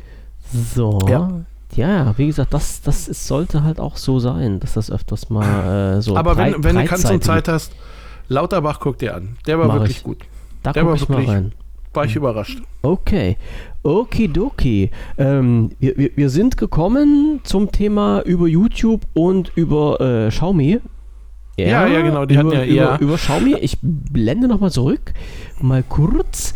So. Ja, ja wie gesagt, das, das ist, sollte halt auch so sein, dass das öfters mal äh, so Aber breit, wenn, wenn du kannst und Zeit hast, Lauterbach guck dir an. Der war wirklich ich. gut. Da der guck war ich wirklich mal rein. war ich überrascht. Okay, okidoki. Ähm, wir, wir, wir sind gekommen zum Thema über YouTube und über äh, Xiaomi. Ja, ja, ja, genau, die über, hatten ja über, eher... über Xiaomi. Ich blende nochmal zurück, mal kurz,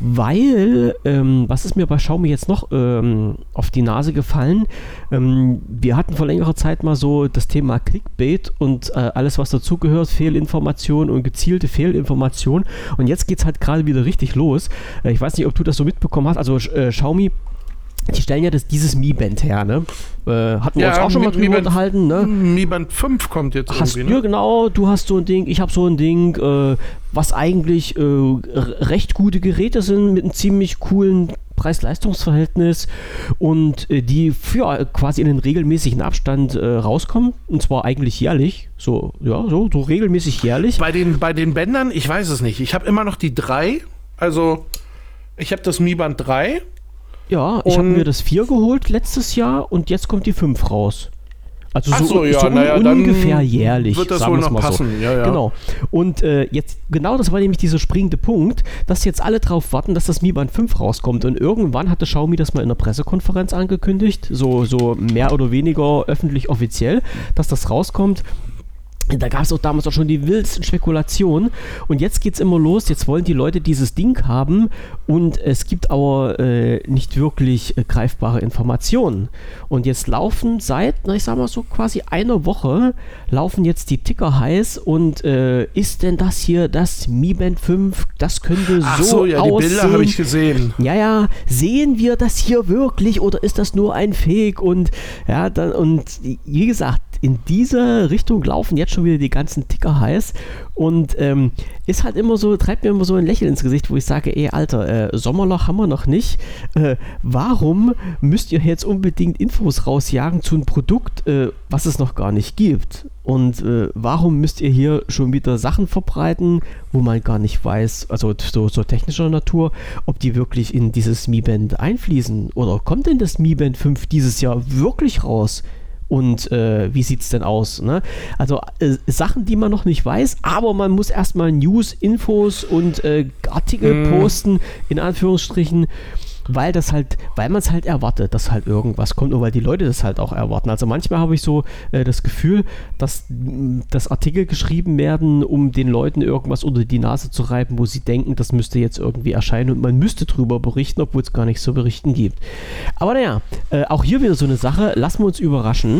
weil, ähm, was ist mir bei Xiaomi jetzt noch ähm, auf die Nase gefallen? Ähm, wir hatten vor längerer Zeit mal so das Thema Clickbait und äh, alles, was dazugehört, Fehlinformation und gezielte Fehlinformation. Und jetzt geht es halt gerade wieder richtig los. Äh, ich weiß nicht, ob du das so mitbekommen hast. Also äh, Xiaomi, die stellen ja das, dieses Mi Band her, ne? Äh, hatten wir ja, uns auch schon mal drüber unterhalten, ne? Mi Band fünf kommt jetzt hast, irgendwie, ne? Ja, genau, du hast so ein Ding, ich habe so ein Ding, äh, was eigentlich äh, r- recht gute Geräte sind mit einem ziemlich coolen Preis-Leistungs-Verhältnis und äh, die für quasi in einen regelmäßigen Abstand äh, rauskommen, und zwar eigentlich jährlich, so, ja, so, so regelmäßig jährlich. Bei den, bei den Bändern, ich weiß es nicht, ich habe immer noch die drei, also ich habe das Mi Band drei. Ja, ich habe mir das vier geholt letztes Jahr und jetzt kommt die fünf raus. Also so, so, ja, so un- naja, ungefähr jährlich. Wird das sagen wohl wir's noch mal passen, so. ja, ja. Genau. Und äh, jetzt, genau das war nämlich dieser springende Punkt, dass jetzt alle drauf warten, dass das Mi Band fünf rauskommt. Und irgendwann hatte Xiaomi das mal in einer Pressekonferenz angekündigt, so, so mehr oder weniger öffentlich offiziell, dass das rauskommt. Da gab es auch damals auch schon die wildsten Spekulationen und jetzt geht es immer los, jetzt wollen die Leute dieses Ding haben und es gibt aber äh, nicht wirklich äh, greifbare Informationen. Und jetzt laufen seit, na ich sag mal so quasi einer Woche, laufen jetzt die Ticker heiß und äh, ist denn das hier das Mi Band fünf, das könnte Ach so, so, ja, aussehen. die Bilder habe ich gesehen. Ja, ja, sehen wir das hier wirklich oder ist das nur ein Fake? Und ja, dann, und wie gesagt, in diese Richtung laufen jetzt schon wieder die ganzen Ticker heiß und ähm, ist halt immer so, treibt mir immer so ein Lächeln ins Gesicht, wo ich sage, ey Alter, äh, Sommerloch haben wir noch nicht. Äh, warum müsst ihr jetzt unbedingt Infos rausjagen zu einem Produkt, äh, was es noch gar nicht gibt? Und äh, warum müsst ihr hier schon wieder Sachen verbreiten, wo man gar nicht weiß, also so, so technischer Natur, ob die wirklich in dieses Mi Band einfließen? Oder kommt denn das Mi Band fünf dieses Jahr wirklich raus? Und äh, wie sieht es denn aus? Ne? Also äh, Sachen, die man noch nicht weiß, aber man muss erstmal News, Infos und äh, Artikel mm. posten, in Anführungsstrichen, weil das halt, weil man es halt erwartet, dass halt irgendwas kommt und weil die Leute das halt auch erwarten. Also manchmal habe ich so äh, das Gefühl, dass, dass Artikel geschrieben werden, um den Leuten irgendwas unter die Nase zu reiben, wo sie denken, das müsste jetzt irgendwie erscheinen und man müsste drüber berichten, obwohl es gar nicht so berichten gibt. Aber naja, äh, auch hier wieder so eine Sache, lassen wir uns überraschen.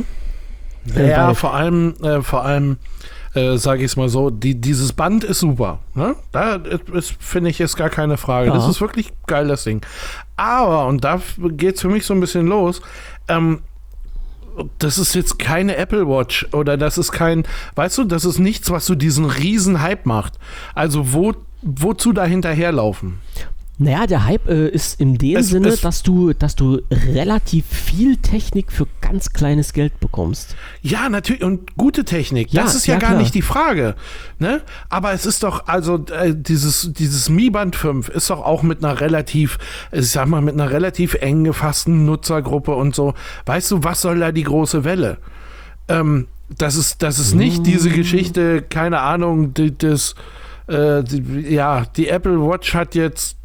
Äh, ja, vor allem, äh, vor allem Äh, sage ich es mal so, die, dieses Band ist super. Ne? Da finde ich, ist gar keine Frage. Ja. Das ist wirklich geil, das Ding. Aber, und da geht es für mich so ein bisschen los, ähm, das ist jetzt keine Apple Watch oder das ist kein, weißt du, das ist nichts, was so diesen riesen Hype macht. Also wo, wozu da hinterherlaufen? Naja, der Hype äh, ist in dem es, Sinne, es, dass du, dass du relativ viel Technik für ganz kleines Geld bekommst. Ja, natürlich, und gute Technik, ja, das ist ja, ja gar klar. nicht die Frage. Ne? Aber es ist doch, also äh, dieses, dieses Mi Band fünf ist doch auch mit einer relativ, ich sag mal, mit einer relativ eng gefassten Nutzergruppe und so. Weißt du, was soll da die große Welle? Ähm, das ist, das ist nicht mm. diese Geschichte, keine Ahnung, die, das, äh, die, ja, die Apple Watch hat jetzt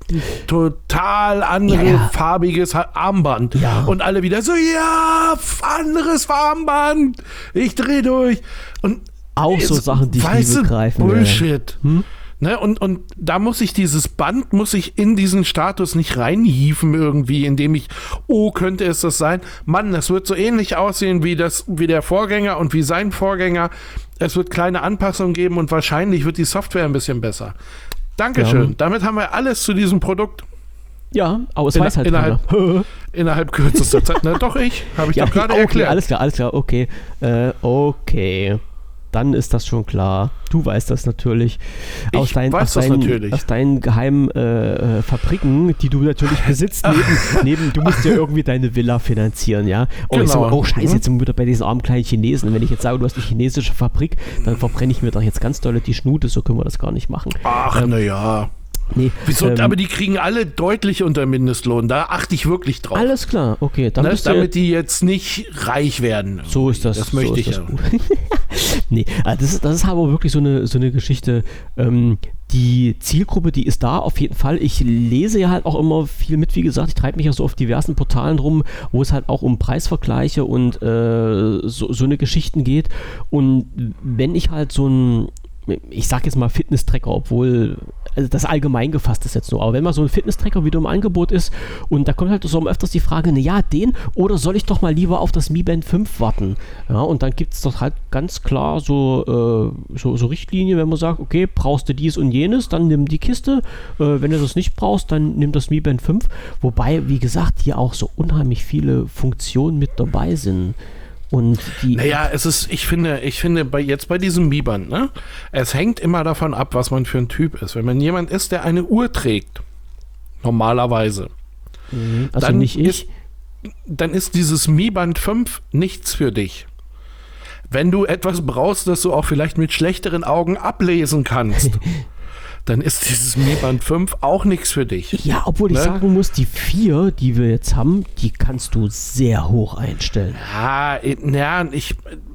total andere ja, ja. farbiges Armband. Ja. Und alle wieder so, ja, anderes Armband. Ich dreh durch. Und auch so Sachen, die ich nicht begreifen. Bullshit. Hm? Ne? Und, und da muss ich dieses Band, muss ich in diesen Status nicht reinhieven irgendwie, indem ich, oh, könnte es das sein? Mann, das wird so ähnlich aussehen wie, das, wie der Vorgänger und wie sein Vorgänger. Es wird kleine Anpassungen geben und wahrscheinlich wird die Software ein bisschen besser. Dankeschön. Ja. Damit haben wir alles zu diesem Produkt. Ja, aber es in, weiß halt innerhalb, innerhalb kürzester Zeit. Na doch, ich. Habe ich ja, doch gerade okay, erklärt. Alles klar, alles klar. Okay. Äh, okay. Dann ist das schon klar. Du weißt das natürlich. Aus ich dein, weiß aus das deinen, natürlich. Aus deinen geheimen äh, äh, Fabriken, die du natürlich besitzt, neben, neben, du musst ja irgendwie deine Villa finanzieren, ja? Oh, genau. ich sag mal, oh scheiße, jetzt sind wir wieder bei diesen armen kleinen Chinesen. Und wenn ich jetzt sage, du hast eine chinesische Fabrik, dann verbrenne ich mir doch jetzt ganz doll die Schnute, so können wir das gar nicht machen. Ach, ähm, naja. Nee, Wieso? Ähm, aber die kriegen alle deutlich unter Mindestlohn. Da achte ich wirklich drauf. Alles klar, okay. Dann ne? bist Damit du, die jetzt nicht reich werden. So ist das. Das möchte so ich ja. ja. Nee, das ist, das ist aber wirklich so eine, so eine Geschichte, ähm, die Zielgruppe, die ist da auf jeden Fall. Ich lese ja halt auch immer viel mit, wie gesagt, ich treibe mich ja so auf diversen Portalen rum, wo es halt auch um Preisvergleiche und äh, so, so eine Geschichten geht. Und wenn ich halt so ein, ich sag jetzt mal Fitness-Tracker, obwohl also das allgemein gefasst ist jetzt nur, aber wenn mal so ein Fitness-Tracker wieder im Angebot ist und da kommt halt so öfters die Frage, na ja, den oder soll ich doch mal lieber auf das Mi Band fünf warten? Ja, und dann gibt es doch halt ganz klar so, äh, so, so Richtlinien, wenn man sagt, okay, brauchst du dies und jenes, dann nimm die Kiste, äh, wenn du das nicht brauchst, dann nimm das Mi Band fünf, wobei, wie gesagt, hier auch so unheimlich viele Funktionen mit dabei sind. Und die naja, es ist, ich finde, ich finde bei, jetzt bei diesem Mi Band, ne, es hängt immer davon ab, was man für ein Typ ist. Wenn man jemand ist, der eine Uhr trägt, normalerweise, mhm, also dann nicht ich. Ist, dann ist dieses Mi Band fünf nichts für dich. Wenn du etwas brauchst, das du auch vielleicht mit schlechteren Augen ablesen kannst, dann ist dieses Mi Band fünf auch nichts für dich. Ja, obwohl ne? ich sagen muss, die vier, die wir jetzt haben, die kannst du sehr hoch einstellen. Ja, ja ich,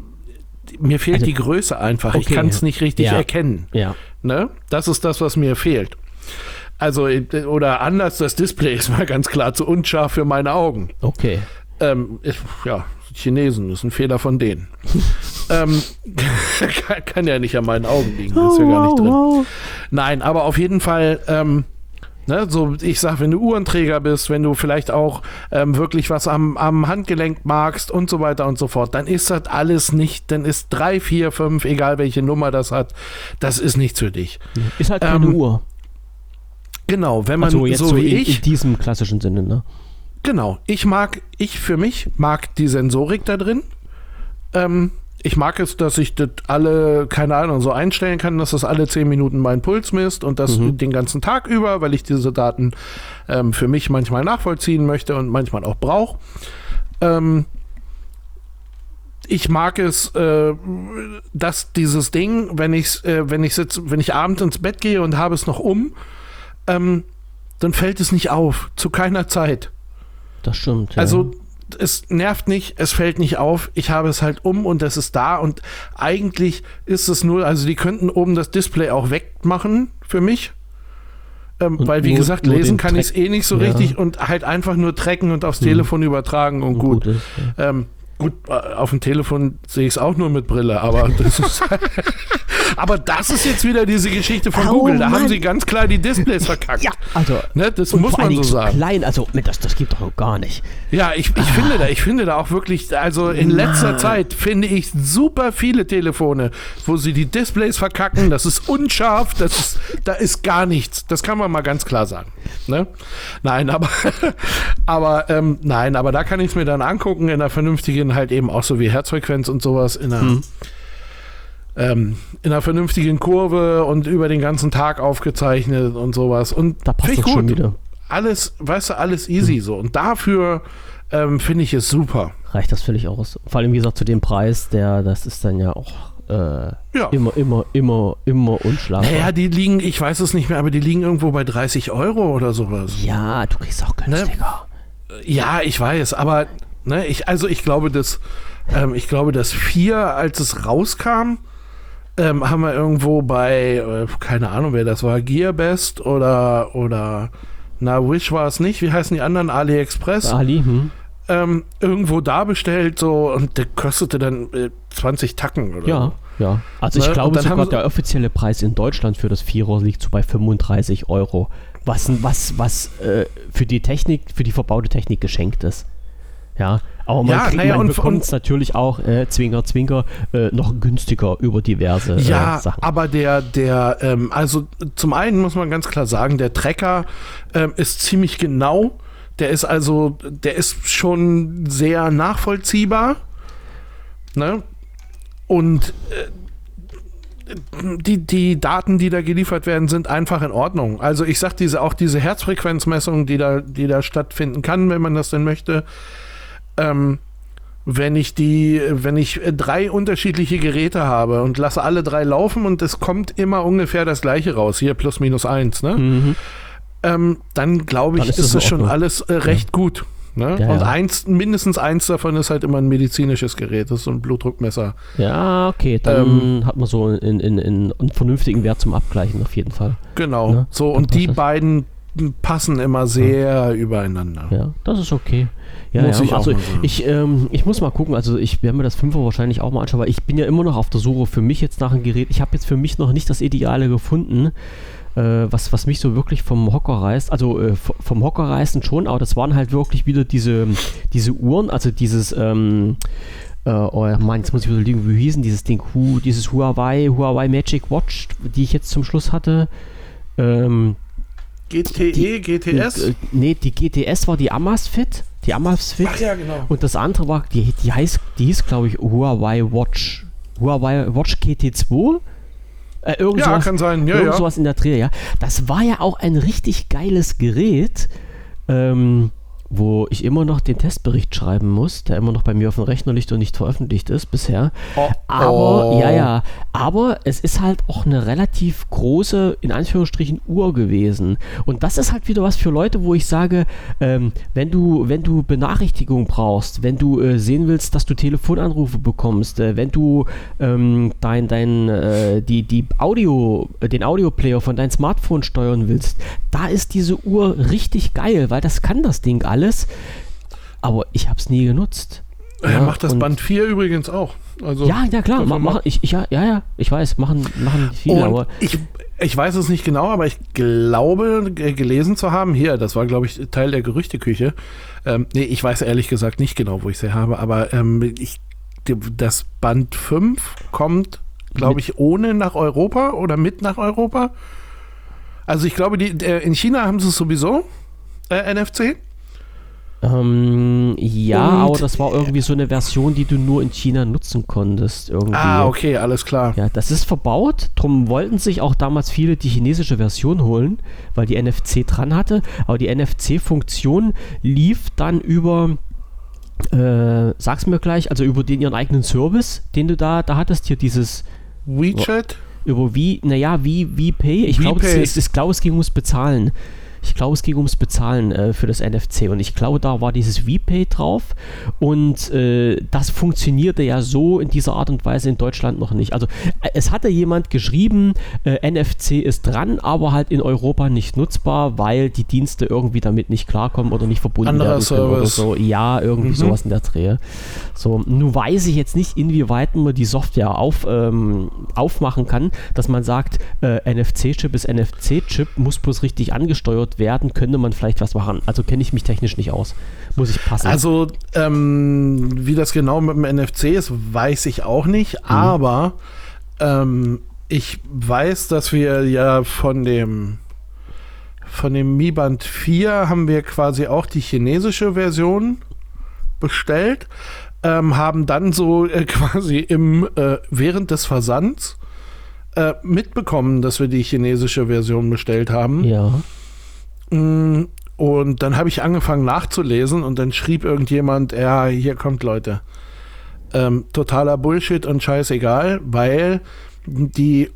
mir fehlt also, die Größe einfach. Okay, ich kann es nicht richtig ja. erkennen. Ja. Ne? Das ist das, was mir fehlt. Also, oder anders, das Display ist mal ganz klar zu unscharf für meine Augen. Okay. Ähm, ich, ja, Chinesen, das ist ein Fehler von denen. ähm, kann, kann ja nicht an meinen Augen liegen, das ist ja gar nicht drin. Nein, aber auf jeden Fall, ähm, ne, so ich sag, wenn du Uhrenträger bist, wenn du vielleicht auch ähm, wirklich was am, am Handgelenk magst und so weiter und so fort, dann ist das alles nicht, dann ist drei, vier, fünf, egal welche Nummer das hat, das ist nichts für dich. Ist halt keine ähm, Uhr. Genau, wenn man also jetzt so, so wie in, ich... in diesem klassischen Sinne, ne? Genau, ich mag, ich für mich mag die Sensorik da drin. Ähm, ich mag es, dass ich das alle, keine Ahnung, so einstellen kann, dass das alle zehn Minuten meinen Puls misst und das mhm. den ganzen Tag über, weil ich diese Daten ähm, für mich manchmal nachvollziehen möchte und manchmal auch brauche. Ähm, ich mag es, äh, dass dieses Ding, wenn ich, äh, wenn ich sitze, wenn ich abends ins Bett gehe und habe es noch um, ähm, dann fällt es nicht auf, zu keiner Zeit. Das stimmt. Ja. Also es nervt nicht, es fällt nicht auf, ich habe es halt um und es ist da und eigentlich ist es nur, also die könnten oben das Display auch wegmachen für mich, ähm, weil wie nur, gesagt, nur lesen kann ich es eh nicht so ja. richtig und halt einfach nur tracken und aufs hm. Telefon übertragen und, und gut. gut ist, ja. ähm, Gut, auf dem Telefon sehe ich es auch nur mit Brille, aber das ist aber das ist jetzt wieder diese Geschichte von oh, Google. Da Mann. haben sie ganz klar die Displays verkackt. Ja, also ne, das muss man so sagen. So klein, also das, das gibt doch gar nicht. Ja, ich, ich ah. finde da, ich finde da auch wirklich, also in letzter Mann. Zeit finde ich super viele Telefone, wo sie die Displays verkacken. Das ist unscharf, das ist, da ist gar nichts. Das kann man mal ganz klar sagen. Ne? Nein, aber aber ähm, nein, aber da kann ich es mir dann angucken in einer vernünftigen halt eben auch so wie Herzfrequenz und sowas in einer, hm. ähm, in einer vernünftigen Kurve und über den ganzen Tag aufgezeichnet und sowas. Und da passt das schon wieder. Alles, weißt du, alles easy hm. so. Und dafür ähm, finde ich es super. Reicht das völlig aus. Vor allem, wie gesagt, zu dem Preis, der, das ist dann ja auch äh, ja. immer, immer, immer, immer unschlagbar. Naja, die liegen, ich weiß es nicht mehr, aber die liegen irgendwo bei dreißig Euro oder sowas. Ja, du kriegst auch günstiger. Ne? Ja, ich weiß, aber Ne, ich, also ich glaube, dass ähm, ich glaube, dass vier, als es rauskam, ähm, haben wir irgendwo bei, äh, keine Ahnung, wer das war, Gearbest oder oder na, Wish war es nicht, wie heißen die anderen, AliExpress? Ali, hm. ähm, irgendwo da bestellt, so, und der kostete dann äh, zwanzig Tacken oder ja, so. Ja, also ich ne? glaube sogar, sie, der offizielle Preis in Deutschland für das Vierer liegt so bei fünfunddreißig Euro, was, was, was äh, für die Technik, für die verbaute Technik geschenkt ist. Ja, aber man, ja, kriegt, naja, man und, bekommt es natürlich auch, äh, Zwinker, Zwinker, äh, noch günstiger über diverse äh, ja, Sachen. Ja, aber der, der, ähm, also zum einen muss man ganz klar sagen, der Tracker ähm, ist ziemlich genau. Der ist also, der ist schon sehr nachvollziehbar. Ne? Und äh, die, die Daten, die da geliefert werden, sind einfach in Ordnung. Also ich sag diese, auch diese Herzfrequenzmessung, die da, die da stattfinden kann, wenn man das denn möchte. Ähm, wenn ich die, wenn ich drei unterschiedliche Geräte habe und lasse alle drei laufen und es kommt immer ungefähr das gleiche raus, hier plus minus eins, ne? Mhm. Ähm, dann glaube ich, dann ist, ist es schon alles äh, recht ja. gut. Ne? Ja, und ja. eins, mindestens eins davon ist halt immer ein medizinisches Gerät. Das ist so ein Blutdruckmesser. Ja, okay, dann ähm, hat man so in, in, in einen vernünftigen Wert zum Abgleichen auf jeden Fall. Genau. Ne? So, Dann und die passt das. beiden passen immer sehr ja. übereinander. Ja, das ist okay. Ja, muss ja, ich also auch mal sagen. ich, ähm, ich muss mal gucken, also ich werde mir das Fünfer wahrscheinlich auch mal anschauen, weil ich bin ja immer noch auf der Suche für mich jetzt nach einem Gerät. Ich habe jetzt für mich noch nicht das Ideale gefunden, äh, was, was mich so wirklich vom Hocker reißt. Also äh, v- vom Hocker reißen schon, aber das waren halt wirklich wieder diese, diese Uhren, also dieses, ähm, äh, oh Mann, jetzt muss ich überlegen, wie hießen dieses Ding, Hu, dieses Huawei, Huawei Magic Watch, die ich jetzt zum Schluss hatte. Ähm, G T E, die, G T S? Äh, nee, die G T S war die Amazfit. Die Amazfit. Ach ja, genau. Und das andere war, die, die, heißt, die hieß, glaube ich, Huawei Watch. Huawei Watch G T zwei. Äh, irgend Ja, sowas, kann sein. Ja, irgend ja. sowas in der Dreh, ja. Das war ja auch ein richtig geiles Gerät, ähm, wo ich immer noch den Testbericht schreiben muss, der immer noch bei mir auf dem Rechner liegt und nicht veröffentlicht ist bisher. Oh, Aber, oh. ja, ja, aber es ist halt auch eine relativ große, in Anführungsstrichen, Uhr gewesen. Und das ist halt wieder was für Leute, wo ich sage, ähm, wenn du, wenn du Benachrichtigung brauchst, wenn du äh, sehen willst, dass du Telefonanrufe bekommst, äh, wenn du ähm, dein, dein, äh, die, die Audio, äh, den Audioplayer von deinem Smartphone steuern willst, da ist diese Uhr richtig geil, weil das kann das Ding alles. Aber ich habe es nie genutzt. Er Ja, macht das und- Band vier übrigens auch. Also, Ja, ja klar, davon ma, machen, ich, ich, ja, ja, ja, ich weiß, machen, machen viele, Und aber ich, ich weiß es nicht genau, aber ich glaube, g- gelesen zu haben, hier, das war, glaube ich, Teil der Gerüchteküche. Ähm, nee, ich weiß ehrlich gesagt nicht genau, wo ich sie habe, aber ähm, ich, die, das Band fünf kommt, glaube ich, ohne nach Europa oder mit nach Europa. Also ich glaube, die, äh, in China haben sie es sowieso, äh, N F C. ähm, ja, Und- aber das war irgendwie so eine Version, die du nur in China nutzen konntest irgendwie. Ah, okay, alles klar. Ja, das ist verbaut, drum wollten sich auch damals viele die chinesische Version holen, weil die N F C dran hatte, aber die N F C-Funktion lief dann über, äh, sag's mir gleich, also über den ihren eigenen Service, den du da, da hattest, hier dieses, WeChat? über wie, naja, wie, wie Pay, ich glaube, WePay. es, es, ich glaube, es ging ums Bezahlen. Ich glaube, es ging ums Bezahlen äh, für das N F C und ich glaube, da war dieses VPay drauf und äh, das funktionierte ja so in dieser Art und Weise in Deutschland noch nicht. Also äh, es hatte jemand geschrieben, äh, N F C ist dran, aber halt in Europa nicht nutzbar, weil die Dienste irgendwie damit nicht klarkommen oder nicht verbunden Anderer werden können oder Service. so. Ja, irgendwie Mhm. sowas in der Dreh. So, nun weiß ich jetzt nicht, inwieweit man die Software auf, ähm, aufmachen kann, dass man sagt, äh, N F C-Chip ist N F C-Chip, muss bloß richtig angesteuert werden, könnte man vielleicht was machen. Also kenne ich mich technisch nicht aus. Muss ich passen. Also, ähm, wie das genau mit dem N F C ist, weiß ich auch nicht, aber ähm, ich weiß, dass wir ja von dem von dem Mi Band vier haben wir quasi auch die chinesische Version bestellt, ähm, haben dann so äh, quasi im äh, während des Versands äh, mitbekommen, dass wir die chinesische Version bestellt haben. ja. Mm, Und dann habe ich angefangen nachzulesen und dann schrieb irgendjemand, ja, hier kommt Leute. Ähm, totaler Bullshit und scheißegal, weil die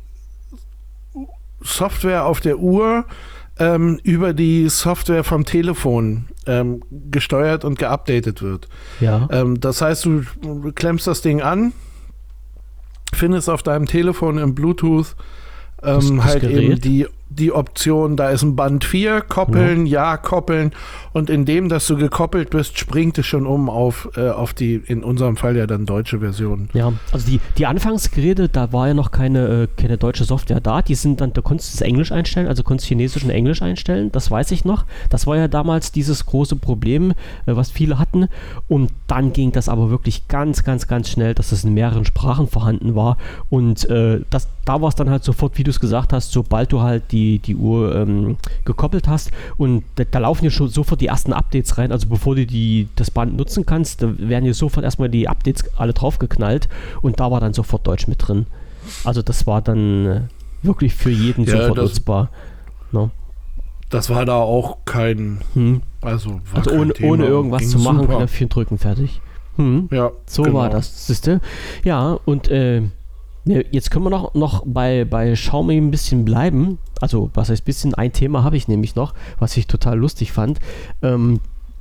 Software auf der Uhr ähm, über die Software vom Telefon ähm, gesteuert und geupdatet wird. Ja. Ähm, das heißt, du klemmst das Ding an, findest auf deinem Telefon im Bluetooth ähm, Das- das halt eben Gerät? die, die Option, da ist ein Band vier, koppeln, ja. koppeln und indem, dass du gekoppelt bist, springt es schon um auf, äh, auf die, in unserem Fall ja dann deutsche Version. Ja, also die, die Anfangsgeräte, da war ja noch keine, äh, keine deutsche Software da, die sind dann, da konntest du es Englisch einstellen, also konntest Chinesisch und Englisch einstellen, das weiß ich noch. Das war ja damals dieses große Problem, äh, was viele hatten und dann ging das aber wirklich ganz, ganz, ganz schnell, dass es in mehreren Sprachen vorhanden war und äh, das, da war es dann halt sofort, wie du es gesagt hast, sobald du halt die, die Uhr ähm, gekoppelt hast und da, da laufen ja schon sofort die ersten Updates rein, also bevor du die, das Band nutzen kannst, da werden ja sofort erstmal die Updates alle draufgeknallt und da war dann sofort Deutsch mit drin. Also das war dann äh, wirklich für jeden Ja, sofort das- nutzbar. No. Das war da auch kein, Hm. also war Also kein ohne, Thema. ohne irgendwas Ging zu machen, super. Knöpfchen drücken, fertig. Hm. Ja, So genau. war das, siehste. Ja, und äh, ja, jetzt können wir noch, noch bei, bei Xiaomi ein bisschen bleiben. Also, was heißt bisschen? Ein Thema habe ich nämlich noch, was ich total lustig fand. Ähm,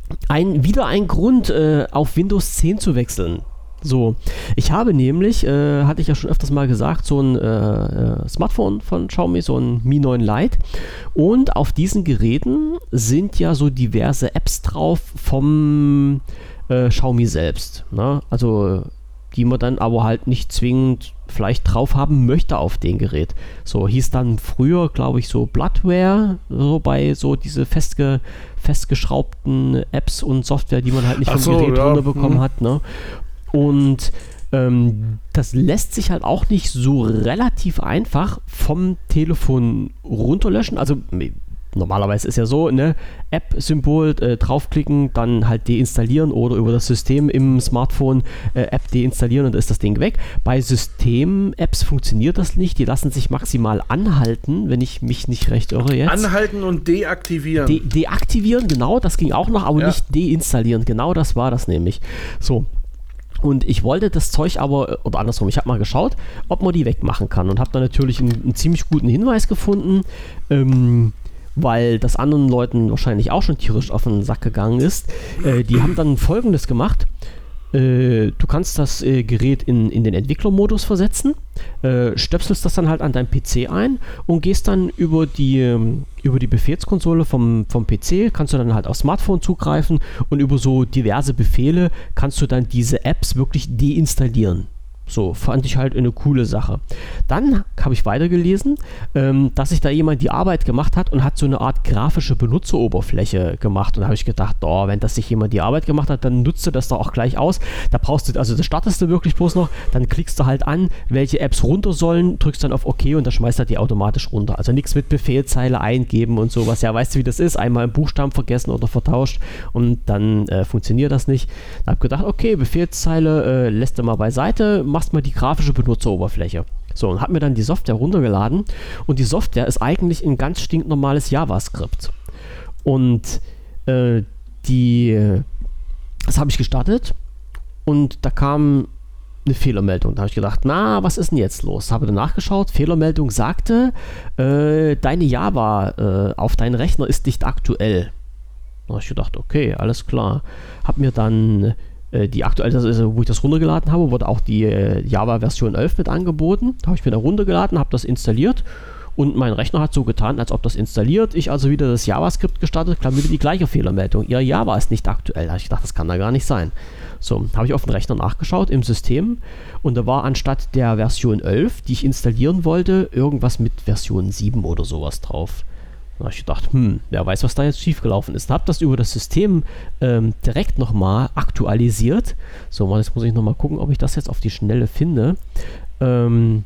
ein, wieder ein Grund, äh, auf Windows zehn zu wechseln. So, ich habe nämlich, äh, hatte ich ja schon öfters mal gesagt, so ein äh, Smartphone von Xiaomi, so ein Mi neun Lite, und auf diesen Geräten sind ja so diverse Apps drauf vom äh, Xiaomi selbst, ne? Also die man dann aber halt nicht zwingend vielleicht drauf haben möchte auf den Gerät. So hieß dann früher, glaube ich, so Bloodware, so bei so diese festge, festgeschraubten Apps und Software, die man halt nicht Ach vom so, Gerät ja. runterbekommen hm. hat, ne? Und ähm, das lässt sich halt auch nicht so relativ einfach vom Telefon runterlöschen. Also normalerweise ist ja so, ne, App-Symbol äh, draufklicken, dann halt deinstallieren oder über das System im Smartphone äh, App deinstallieren und dann ist das Ding weg. Bei System-Apps funktioniert das nicht. Die lassen sich maximal anhalten, wenn ich mich nicht recht irre jetzt. Anhalten und deaktivieren. De- deaktivieren, genau, das ging auch noch, aber Ja. nicht deinstallieren. Genau das war das nämlich. So. Und ich wollte das Zeug aber, oder andersrum, ich habe mal geschaut, ob man die wegmachen kann und habe dann natürlich einen, einen ziemlich guten Hinweis gefunden, ähm, weil das anderen Leuten wahrscheinlich auch schon tierisch auf den Sack gegangen ist. Äh, die haben dann Folgendes gemacht. Äh, du kannst das äh, Gerät in, in den Entwicklermodus versetzen, äh, stöpselst das dann halt an deinem P C ein und gehst dann über die, ähm, über die Befehlskonsole vom, vom P C, kannst du dann halt aufs Smartphone zugreifen und über so diverse Befehle kannst du dann diese Apps wirklich deinstallieren. So, fand ich halt eine coole Sache. Dann habe ich weitergelesen, ähm, dass sich da jemand die Arbeit gemacht hat und hat so eine Art grafische Benutzeroberfläche gemacht. Und da habe ich gedacht, oh, wenn das sich jemand die Arbeit gemacht hat, dann nutzt du das doch auch gleich aus. Da brauchst du, also das startest du wirklich bloß noch, dann klickst du halt an, welche Apps runter sollen, drückst dann auf OK und dann schmeißt er die automatisch runter. Also nichts mit Befehlszeile eingeben und sowas. Ja, weißt du, wie das ist? Einmal einen Buchstaben vergessen oder vertauscht und dann äh, funktioniert das nicht. Da habe ich gedacht, okay, Befehlszeile äh, lässt du mal beiseite, machst mal die grafische Benutzeroberfläche. So, und hab mir dann die Software runtergeladen und die Software ist eigentlich ein ganz stinknormales JavaScript. Und äh, die, das habe ich gestartet und da kam eine Fehlermeldung. Da habe ich gedacht, na, was ist denn jetzt los? Habe dann nachgeschaut, Fehlermeldung sagte, äh, deine Java äh, auf deinen Rechner ist nicht aktuell. Da habe ich gedacht, okay, alles klar. Habe mir dann die aktuell, also wo ich das runtergeladen habe, wurde auch die äh, Java Version elf mit angeboten. Da habe ich mir da runtergeladen, habe das installiert und mein Rechner hat so getan, als ob das installiert. Ich also wieder das JavaScript gestartet, kam wieder die gleiche Fehlermeldung. Ihr Java ist nicht aktuell. Da habe ich gedacht, das kann da gar nicht sein. So, habe ich auf den Rechner nachgeschaut im System und da war anstatt der Version elf, die ich installieren wollte, irgendwas mit Version sieben oder sowas drauf. Da habe ich gedacht, hm, wer weiß, was da jetzt schiefgelaufen ist. Habe das über das System ähm, direkt nochmal aktualisiert. So, jetzt muss ich nochmal gucken, ob ich das jetzt auf die Schnelle finde. Ähm,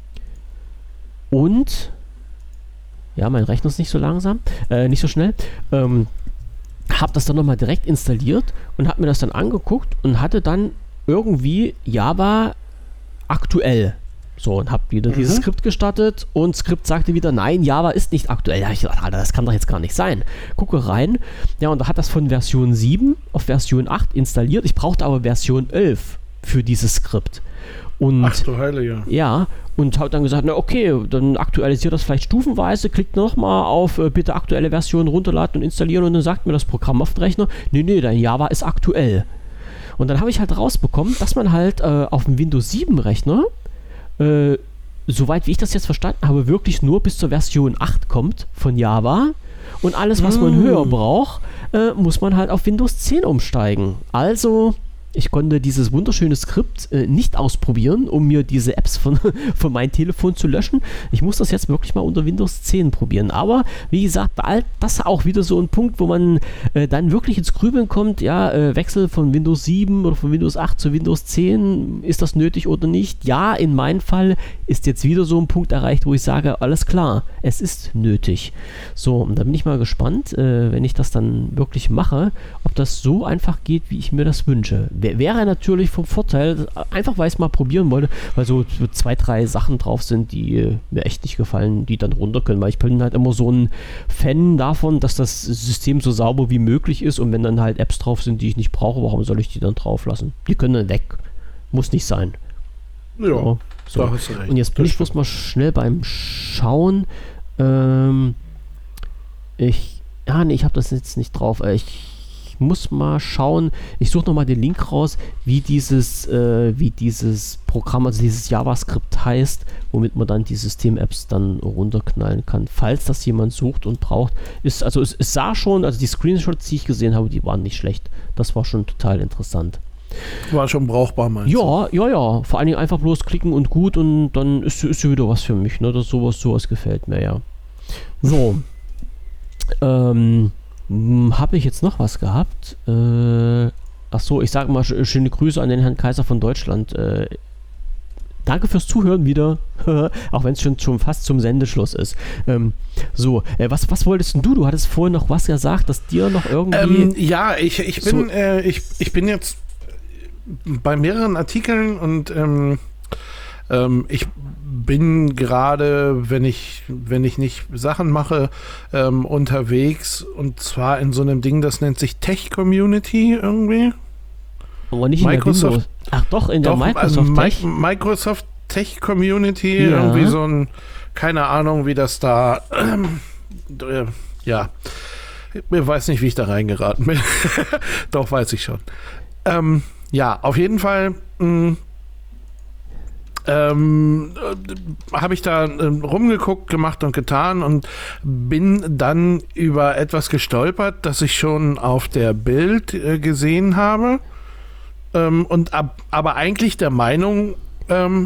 und, ja, mein Rechner ist nicht so langsam, äh, nicht so schnell. Ähm, habe das dann nochmal direkt installiert und habe mir das dann angeguckt und hatte dann irgendwie Java aktuell. So, und habe wieder mhm. dieses Skript gestartet und Skript sagte wieder, nein, Java ist nicht aktuell. Da habe ich gedacht, Alter, das kann doch jetzt gar nicht sein. Gucke rein, ja, und da hat das von Version sieben auf Version acht installiert. Ich brauchte aber Version elf für dieses Skript. Und, Ach du Heilige. Ja, und habe dann gesagt, na okay, dann aktualisiert das vielleicht stufenweise, klickt nochmal auf äh, bitte aktuelle Version runterladen und installieren und dann sagt mir das Programm auf den Rechner, nee, nee, dein Java ist aktuell. Und dann habe ich halt rausbekommen, dass man halt äh, auf dem Windows sieben Rechner Äh, soweit wie ich das jetzt verstanden habe, wirklich nur bis zur Version acht kommt von Java und alles, was man mm. höher braucht, äh, muss man halt auf Windows zehn umsteigen. Also, ich konnte dieses wunderschöne Skript äh, nicht ausprobieren, um mir diese Apps von, von meinem Telefon zu löschen. Ich muss das jetzt wirklich mal unter Windows zehn probieren. Aber, wie gesagt, das ist auch wieder so ein Punkt, wo man äh, dann wirklich ins Grübeln kommt. Ja, äh, Wechsel von Windows sieben oder von Windows acht zu Windows zehn, ist das nötig oder nicht? Ja, in meinem Fall ist jetzt wieder so ein Punkt erreicht, wo ich sage, alles klar, es ist nötig. So, und da bin ich mal gespannt, äh, wenn ich das dann wirklich mache, ob das so einfach geht, wie ich mir das wünsche. Wäre natürlich vom Vorteil, einfach weil ich es mal probieren wollte, weil so zwei, drei Sachen drauf sind, die äh, mir echt nicht gefallen, die dann runter können, weil ich bin halt immer so ein Fan davon, dass das System so sauber wie möglich ist und wenn dann halt Apps drauf sind, die ich nicht brauche, warum soll ich die dann drauf lassen? Die können dann weg. Muss nicht sein. Ja, so, so. Da hast du recht. Und jetzt bin das ich bloß mal schnell beim Schauen. Ähm, ich, ja, nee, ich habe das jetzt nicht drauf. Ich muss mal schauen, ich suche nochmal den Link raus, wie dieses, äh, wie dieses Programm, also dieses JavaScript heißt, womit man dann die System-Apps dann runterknallen kann, falls das jemand sucht und braucht. Ist, also es, es sah schon, also die Screenshots, die ich gesehen habe, die waren nicht schlecht. Das war schon total interessant. War schon brauchbar, meinst du? Ja, ja, ja. Vor allen Dingen einfach bloß klicken und gut und dann ist, ist wieder was für mich. Ne? Das, sowas, sowas gefällt mir, ja. So. Ähm, habe ich jetzt noch was gehabt? Äh, ach so, ich sage mal sch schöne Grüße an den Herrn Kaiser von Deutschland. Äh, danke fürs Zuhören wieder, auch wenn es schon, schon fast zum Sendeschluss ist. Ähm, so, äh, was, was wolltest denn du? Du hattest vorhin noch was gesagt, dass dir noch irgendwie... Ähm, ja, ich, ich, bin, so äh, ich, ich bin jetzt bei mehreren Artikeln und ähm, ähm, ich bin gerade, wenn ich, wenn ich nicht Sachen mache, ähm, unterwegs und zwar in so einem Ding, das nennt sich Tech Community irgendwie. Aber nicht Microsoft, in der Windows. Ach doch, in der doch, Microsoft also Tech. Mi Microsoft Tech Community, Ja. irgendwie so ein, keine Ahnung, wie das da, äh, ja, ich weiß nicht, wie ich da reingeraten bin. Doch, weiß ich schon. Ähm, ja, auf jeden Fall mh, ähm, äh, habe ich da äh, rumgeguckt, gemacht und getan und bin dann über etwas gestolpert, das ich schon auf der Bild äh, gesehen habe ähm, und ab, aber eigentlich der Meinung, ähm,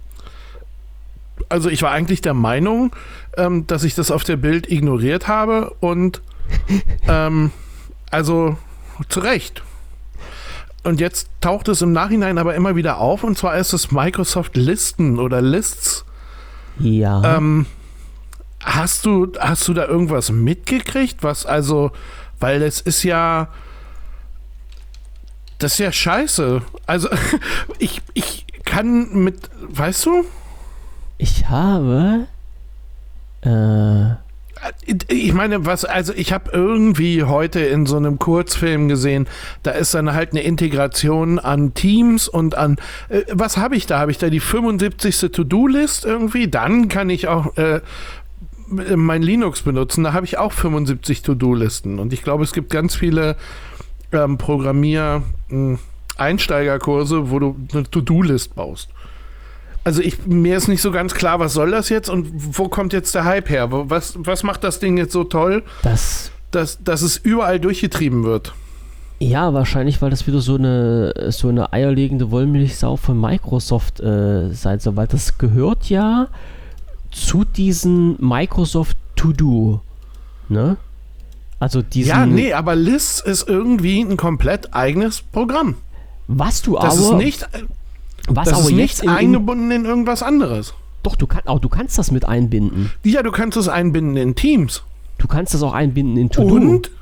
also ich war eigentlich der Meinung, ähm, dass ich das auf der Bild ignoriert habe und ähm, also zu Recht. Und jetzt taucht es im Nachhinein aber immer wieder auf, und zwar ist es Microsoft Listen oder Lists. Ja. Ähm, hast du, hast du da irgendwas mitgekriegt? Was also, weil es ist ja, das ist ja scheiße. Also ich, ich kann mit, weißt du? Ich habe äh, Ich meine, was, also ich habe irgendwie heute in so einem Kurzfilm gesehen, da ist dann halt eine Integration an Teams und an, äh, was habe ich da? Habe ich da die fünfundsiebzigste To-Do-List irgendwie? Dann kann ich auch äh, mein Linux benutzen, da habe ich auch fünfundsiebzig To-Do-Listen und ich glaube, es gibt ganz viele ähm, Programmier-Einsteigerkurse, wo du eine To-Do-List baust. Also ich, mir ist nicht so ganz klar, was soll das jetzt und wo kommt jetzt der Hype her? Was, was macht das Ding jetzt so toll, das. dass, dass es überall durchgetrieben wird? Ja, wahrscheinlich, weil das wieder so eine so eine eierlegende Wollmilchsau von Microsoft äh, sein soll, weil das gehört ja zu diesen Microsoft To-Do, ne? Also diesen... Ja, nee, aber Lists ist irgendwie ein komplett eigenes Programm. Was du das aber... ist nicht... Was das aber ist jetzt nicht in, eingebunden in irgendwas anderes. Doch, du, kann, auch, du kannst das mit einbinden. Ja, du kannst es einbinden in Teams. Du kannst das auch einbinden in To-Do. Und?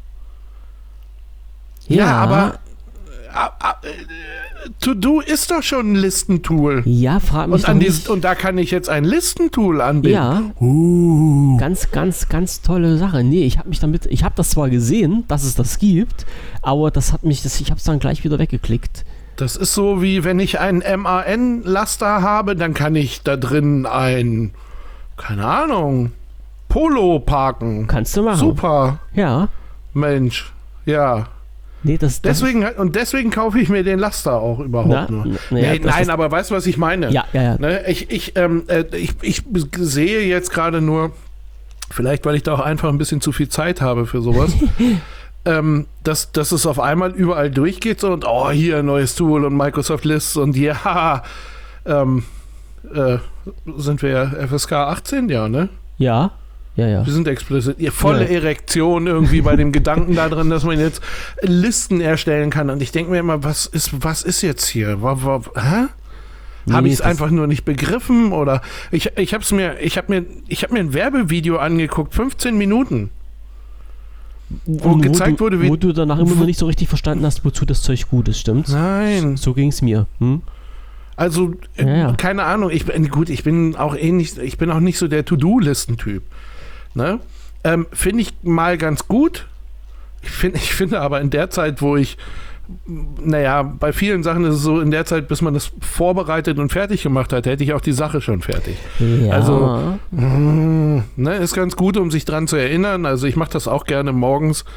Ja, ja aber äh, äh, To-Do ist doch schon ein Listentool. Ja, frag mich und, an doch dieses, nicht. und da kann ich jetzt ein Listentool anbinden. Ja, uh. ganz, ganz, ganz tolle Sache. Nee, ich habe mich damit, ich habe das zwar gesehen, dass es das gibt, aber das hat mich, das, ich habe es dann gleich wieder weggeklickt. Das ist so, wie wenn ich einen M A N-Laster habe, dann kann ich da drin ein, keine Ahnung, Polo parken. Kannst du machen. Super. Ja. Mensch, ja. Nee, das, das deswegen, und deswegen kaufe ich mir den Laster auch überhaupt na, nur. Na, na, ja, nee, nein, ist, aber weißt du, was ich meine? Ja, ja, ja. Ne, ich, ich, ähm, äh, ich, ich sehe jetzt gerade nur, vielleicht weil ich da auch einfach ein bisschen zu viel Zeit habe für sowas, ähm, dass, dass es auf einmal überall durchgeht so, und oh, hier ein neues Tool und Microsoft Lists und hier, haha, ähm, äh, sind wir ja F S K achtzehn, ja, ne? Ja, ja, ja. Wir sind explicit. Ihr volle Ja. Erektion irgendwie bei dem Gedanken da drin, dass man jetzt Listen erstellen kann. Und ich denke mir immer, was ist, was ist jetzt hier? War, war, hä? Nee, habe ich es das- einfach nur nicht begriffen? Oder ich, ich habe mir, ich habe mir, ich habe mir ein Werbevideo angeguckt, fünfzehn Minuten. Wo Und gezeigt du, wurde, wie- wo du danach immer noch nicht so richtig verstanden hast, wozu das Zeug gut ist, stimmt's? Nein. So ging's mir. Hm? Also, äh, Ja, ja. keine Ahnung, ich bin gut, ich bin auch eh nicht, ich bin auch nicht so der To-Do-Listen-Typ. Ne? Ähm, finde ich mal ganz gut. Ich, find, ich finde aber in der Zeit, wo ich, naja, bei vielen Sachen ist es so, in der Zeit, bis man das vorbereitet und fertig gemacht hat, hätte ich auch die Sache schon fertig. Ja. Also, mm, ne, ist ganz gut, um sich dran zu erinnern. Also ich mache das auch gerne morgens,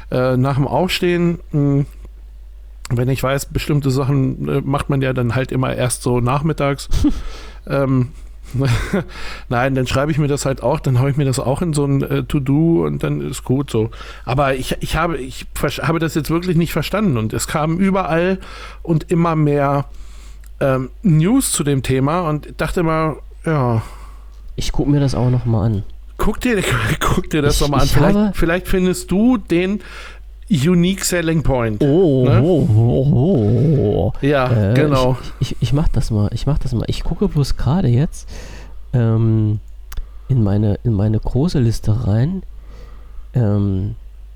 äh, nach dem Aufstehen, mh, wenn ich weiß, bestimmte Sachen äh, macht man ja dann halt immer erst so nachmittags. ähm, Nein, dann schreibe ich mir das halt auch, dann haue ich mir das auch in so ein äh, To-Do und dann ist gut so. Aber ich, ich, habe, ich habe das jetzt wirklich nicht verstanden und es kamen überall und immer mehr ähm, News zu dem Thema und dachte mal, ja. Ich gucke mir das auch nochmal an. Guck dir, guck dir das nochmal an. Ich Vielleicht, vielleicht findest du den Unique Selling Point. Oh, ne? oh, oh, oh. Ja, äh, genau. Ich, ich, ich mach das mal. Ich mach das mal. Ich gucke bloß gerade jetzt ähm, in meine in meine große Liste rein. Ähm,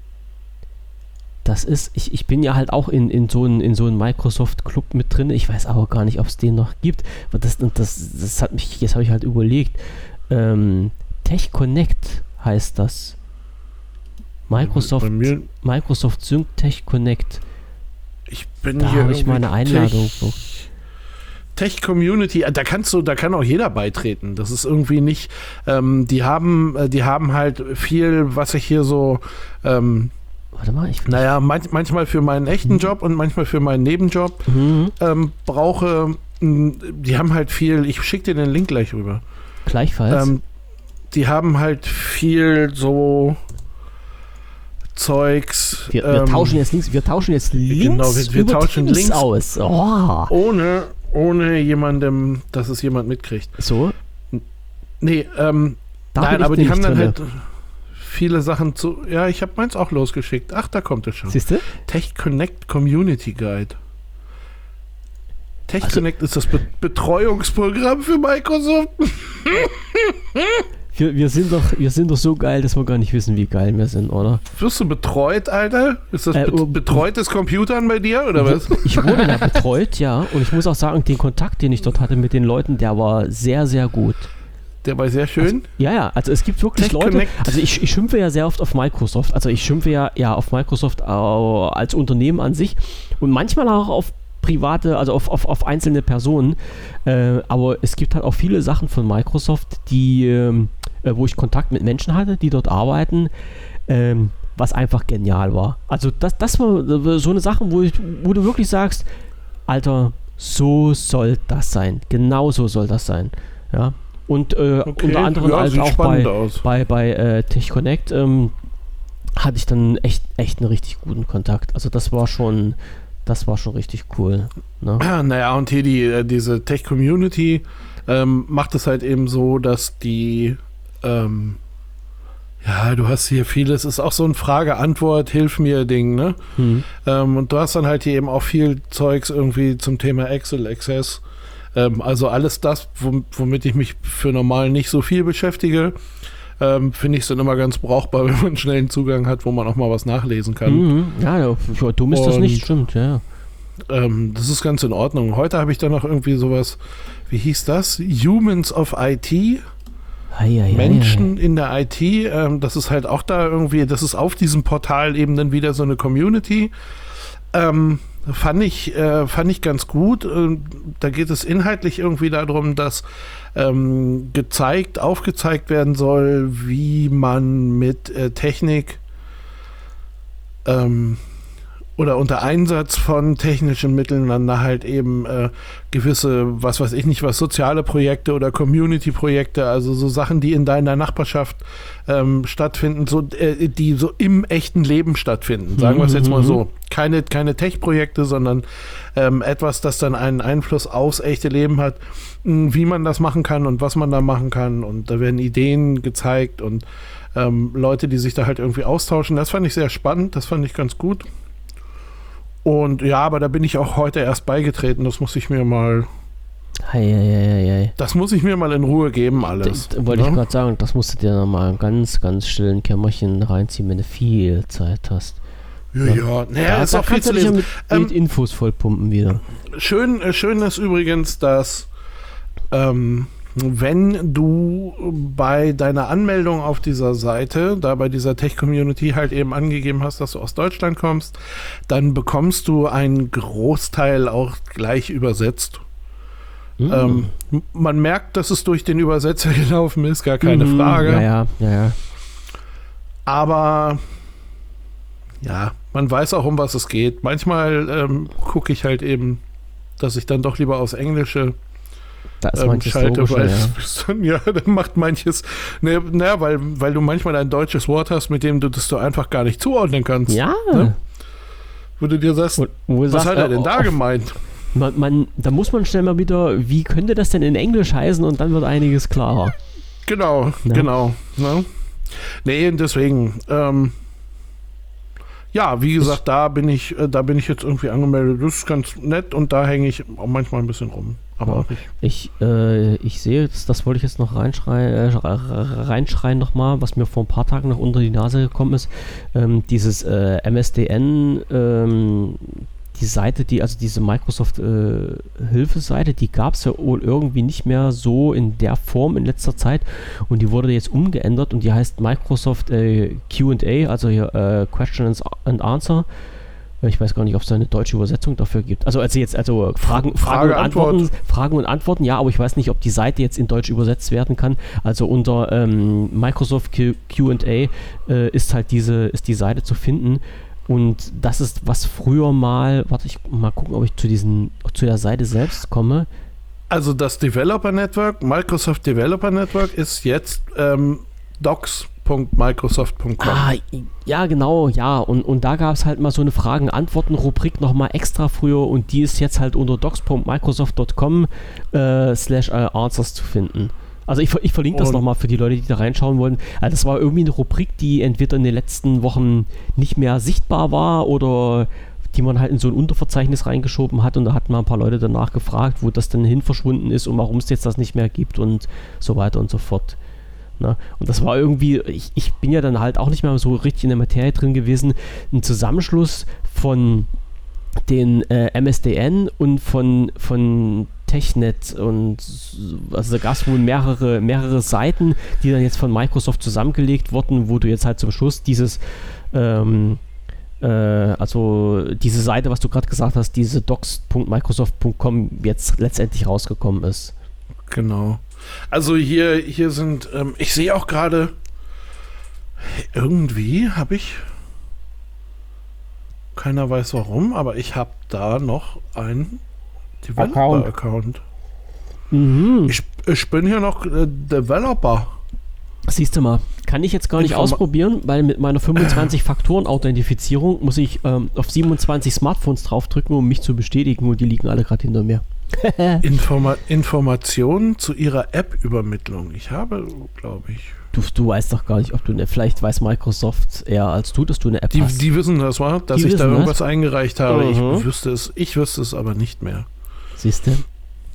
das ist, ich, ich bin ja halt auch in, in so einem in so einem Microsoft-Club mit drin. Ich weiß aber gar nicht, ob es den noch gibt. Das, das, das hat mich, jetzt habe ich halt überlegt. Ähm, Tech Connect heißt das. Microsoft, Microsoft Sync Tech Connect. Ich bin da hier habe ich meine Einladung. Tech, Tech Community, da kannst du, da kann auch jeder beitreten. Das ist irgendwie nicht, ähm, die haben, die haben halt viel, was ich hier so, ähm, warte mal, ich naja, manch, manchmal für meinen echten mhm. Job und manchmal für meinen Nebenjob mhm. ähm, brauche. Die haben halt viel, ich schicke dir den Link gleich rüber. Gleichfalls. Ähm, die haben halt viel so Zeugs. Wir, wir ähm, tauschen jetzt links, wir tauschen jetzt links genau, wir, wir über tauschen Teams links aus. Oh. Ohne, ohne jemandem, dass es jemand mitkriegt. So? Nee, ähm, da nein, aber die haben dann drinne. halt viele Sachen zu. Ja, ich habe meins auch losgeschickt. Ach, da kommt es schon. Siehst du? Tech Connect Community Guide. Tech also, Connect ist das Be- Betreuungsprogramm für Microsoft. Wir, wir, sind doch, wir sind doch so geil, dass wir gar nicht wissen, wie geil wir sind, oder? Wirst du betreut, Alter? Ist das äh, be- betreutes Computern bei dir, oder was? Ich wurde da betreut, ja. Und ich muss auch sagen, den Kontakt, den ich dort hatte mit den Leuten, der war sehr, sehr gut. Der war sehr schön? Also, ja, ja. Also es gibt wirklich Tech Leute, Connect. also ich, ich schimpfe ja sehr oft auf Microsoft. Also ich schimpfe ja, ja auf Microsoft äh, als Unternehmen an sich und manchmal auch auf private, also auf, auf, auf einzelne Personen. Äh, aber es gibt halt auch viele Sachen von Microsoft, die, äh, wo ich Kontakt mit Menschen hatte, die dort arbeiten, ähm, was einfach genial war. Also das, das war so eine Sache, wo, ich, wo du wirklich sagst, Alter, so soll das sein. Genau so soll das sein. Ja. Und äh, okay. unter anderem ja, als auch bei, aus. bei, bei äh, Tech Connect ähm, hatte ich dann echt, echt einen richtig guten Kontakt. Also das war schon Das war schon richtig cool. Ne? Naja, und hier die, diese Tech-Community ähm, macht es halt eben so, dass die, ähm, ja, du hast hier vieles, ist auch so ein Frage-Antwort, hilf mir Ding, ne? Mhm. Ähm, und du hast dann halt hier eben auch viel Zeugs irgendwie zum Thema Excel Access. Ähm, also alles das, womit ich mich für normal nicht so viel beschäftige, Ähm, finde ich es dann immer ganz brauchbar, wenn man einen schnellen Zugang hat, wo man auch mal was nachlesen kann. Mhm. Ja, für dumm ist Und, das nicht, stimmt, ja. Ähm, das ist ganz in Ordnung. Heute habe ich dann noch irgendwie sowas, wie hieß das? Humans of I T? Ei, ei, Menschen ei, ei. in der I T. Ähm, das ist halt auch da irgendwie, das ist auf diesem Portal eben dann wieder so eine Community. Ähm, fand ich, äh, fand ich ganz gut. Ähm, da geht es inhaltlich irgendwie darum, dass ähm, gezeigt, aufgezeigt werden soll, wie man mit äh, Technik ähm, oder unter Einsatz von technischen Mitteln dann halt eben äh, gewisse, was weiß ich nicht, was soziale Projekte oder Community-Projekte, also so Sachen, die in deiner Nachbarschaft ähm, stattfinden, so, äh, die so im echten Leben stattfinden, sagen wir es jetzt mal so. Keine, keine Tech-Projekte, sondern ähm, etwas, das dann einen Einfluss aufs echte Leben hat, mh, wie man das machen kann und was man da machen kann, und da werden Ideen gezeigt und ähm, Leute, die sich da halt irgendwie austauschen. Das fand ich sehr spannend, das fand ich ganz gut. Und ja, aber da bin ich auch heute erst beigetreten. Das muss ich mir mal. Ei, ei, ei, ei. Das muss ich mir mal in Ruhe geben, alles. Das, wollte ne? ich gerade sagen, das musst du dir nochmal ein ganz, ganz stillen Kämmerchen reinziehen, wenn du viel Zeit hast. Ja, ja. ja. Naja, da, ist da auch viel kannst zu du dich ja lesen. mit, Ähm, mit Infos vollpumpen wieder. schön, äh, schön ist übrigens, dass ähm, wenn du bei deiner Anmeldung auf dieser Seite, da bei dieser Tech-Community halt eben angegeben hast, dass du aus Deutschland kommst, dann bekommst du einen Großteil auch gleich übersetzt. Mhm. Ähm, man merkt, dass es durch den Übersetzer gelaufen ist, gar keine mhm. Frage. Ja, ja, ja, ja. Aber ja, man weiß auch, um was es geht. Manchmal ähm, gucke ich halt eben, dass ich dann doch lieber aufs Englische Da ist ähm, manches schalte, logischer, weil ja. es dann, ja, dann macht manches, ne, naja, weil, weil du manchmal ein deutsches Wort hast, mit dem du das du einfach gar nicht zuordnen kannst. Ja. Ne? Wo du dir sagst, Wo, wo du was sagst, hat er denn äh, da auf- gemeint? Man, man, da muss man schnell mal wieder, wie könnte das denn in Englisch heißen und dann wird einiges klarer. Genau, Ja. genau. Ne? Nee, und deswegen, ähm, ja, wie gesagt, da bin ich, äh, da bin ich jetzt irgendwie angemeldet. Das ist ganz nett und da hänge ich auch manchmal ein bisschen rum. Aber Ja. Ich, äh, ich sehe, das, das wollte ich jetzt noch reinschreien, äh, reinschreien nochmal, was mir vor ein paar Tagen noch unter die Nase gekommen ist. Ähm, dieses äh, M S D N, ähm, die Seite, die, also diese Microsoft-Hilfeseite, äh, die gab es ja wohl irgendwie nicht mehr so in der Form in letzter Zeit und die wurde jetzt umgeändert und die heißt Microsoft äh, Q and A, also hier äh, Question and Answer. Ich weiß gar nicht, ob es da eine deutsche Übersetzung dafür gibt. Also, also jetzt, also Fragen, Fragen Frage, und Antwort. Antworten, Fragen und Antworten, ja, aber ich weiß nicht, ob die Seite jetzt in Deutsch übersetzt werden kann. Also unter ähm, Microsoft Q- Q&A äh, ist halt diese, ist die Seite zu finden. Und das ist, was früher mal, warte, ich mal gucken, ob ich zu diesen, zu der Seite selbst komme. also das Developer Network, Microsoft Developer Network ist jetzt ähm, docs punkt microsoft punkt com. Ah, ja, genau, ja. Und, und da gab es halt mal so eine Fragen-Antworten-Rubrik nochmal extra früher und die ist jetzt halt unter docs punkt microsoft punkt com äh, slash answers zu finden. Also ich, ver- ich verlinke das Und- nochmal für die Leute, die da reinschauen wollen. Also das war irgendwie eine Rubrik, die entweder in den letzten Wochen nicht mehr sichtbar war oder die man halt in so ein Unterverzeichnis reingeschoben hat und da hatten mal ein paar Leute danach gefragt, wo das denn hin verschwunden ist und warum es jetzt das nicht mehr gibt und so weiter und so fort. Ne? Und das war irgendwie, ich, ich bin ja dann halt auch nicht mehr so richtig in der Materie drin gewesen, ein Zusammenschluss von den äh, M S D N und von, von TechNet und also da gab es wohl mehrere, mehrere Seiten, die dann jetzt von Microsoft zusammengelegt wurden, wo du jetzt halt zum Schluss dieses ähm, äh, also diese Seite, was du gerade gesagt hast, diese docs punkt microsoft punkt com jetzt letztendlich rausgekommen ist. Genau. Also hier, hier sind, ähm, ich sehe auch gerade, irgendwie habe ich, keiner weiß warum, aber ich habe da noch einen Developer-Account. Mhm. Ich, ich bin hier noch äh, Developer. Siehst du mal, kann ich jetzt gar nicht Informa- ausprobieren, weil mit meiner fünfundzwanzig-Faktoren-Authentifizierung muss ich ähm, auf siebenundzwanzig Smartphones draufdrücken, um mich zu bestätigen und die liegen alle gerade hinter mir. Informa Informationen zu ihrer App-Übermittlung. Ich habe, glaube ich. Du, du weißt doch gar nicht, ob du eine, vielleicht weiß Microsoft eher als du, dass du eine App Die, hast. die wissen das, war, dass Die ich da wissen irgendwas das? eingereicht habe. Mhm. Ich wüsste es, ich wüsste es aber nicht mehr. Siehst du?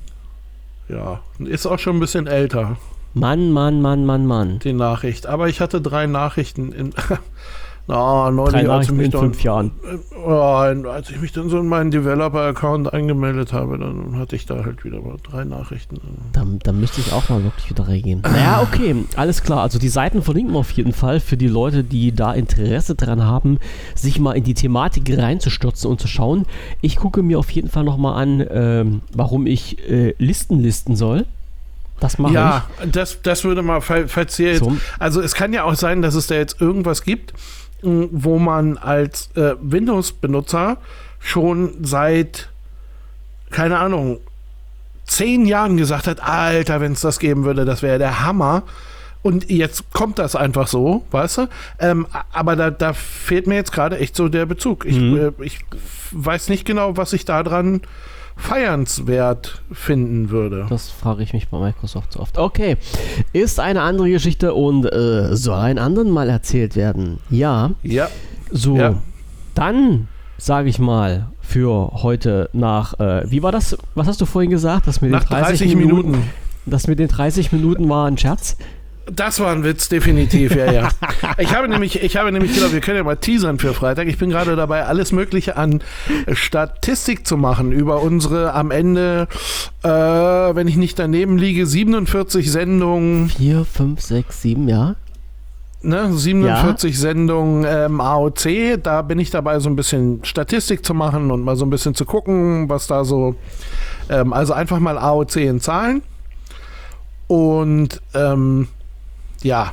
Ja, ist auch schon ein bisschen älter, Mann, Mann, Mann, Mann, Mann. die Nachricht. Aber ich hatte drei Nachrichten in. Na, neulich, Drei als ich Nachrichten mich in dann, fünf Jahren. äh, als ich mich dann so in meinen Developer-Account angemeldet habe, dann hatte ich da halt wieder mal drei Nachrichten. Da, da müsste ich auch mal wirklich wieder reingehen. Naja, okay, alles klar. Also die Seiten verlinken wir auf jeden Fall für die Leute, die da Interesse dran haben, sich mal in die Thematik reinzustürzen und zu schauen. Ich gucke mir auf jeden Fall nochmal an, ähm, warum ich äh, Listen listen soll. Das mache Ja, das, das würde mal, fall- falls ihr ich. jetzt. So, Also es kann ja auch sein, dass es da jetzt irgendwas gibt, mh, wo man als äh, Windows-Benutzer schon seit, keine Ahnung, zehn Jahren gesagt hat, Alter, wenn es das geben würde, das wäre der Hammer. Und jetzt kommt das einfach so, weißt du? Ähm, aber da, da fehlt mir jetzt gerade echt so der Bezug. Ich, Mhm. äh, ich weiß nicht genau, was ich da dran feiernswert finden würde. das frage ich mich bei Microsoft so oft. Okay, ist eine andere Geschichte und äh, soll einen anderen mal erzählt werden. Ja, Ja, so, Ja. dann sage ich mal für heute nach, äh, wie war das, was hast du vorhin gesagt? Das mit den nach dreißig Minuten. Das mit den dreißig Minuten war ein Scherz. Das war ein Witz, definitiv, ja, ja. Ich habe nämlich, ich habe nämlich gedacht, wir können ja mal teasern für Freitag. Ich bin gerade dabei, alles Mögliche an Statistik zu machen über unsere am Ende, äh, wenn ich nicht daneben liege, siebenundvierzig Sendungen, vier, fünf, sechs, sieben, ja. ne, siebenundvierzig Sendungen ähm, A O C. Da bin ich dabei, so ein bisschen Statistik zu machen und mal so ein bisschen zu gucken, was da so, ähm, also einfach mal A O C in Zahlen. Und, ähm, ja,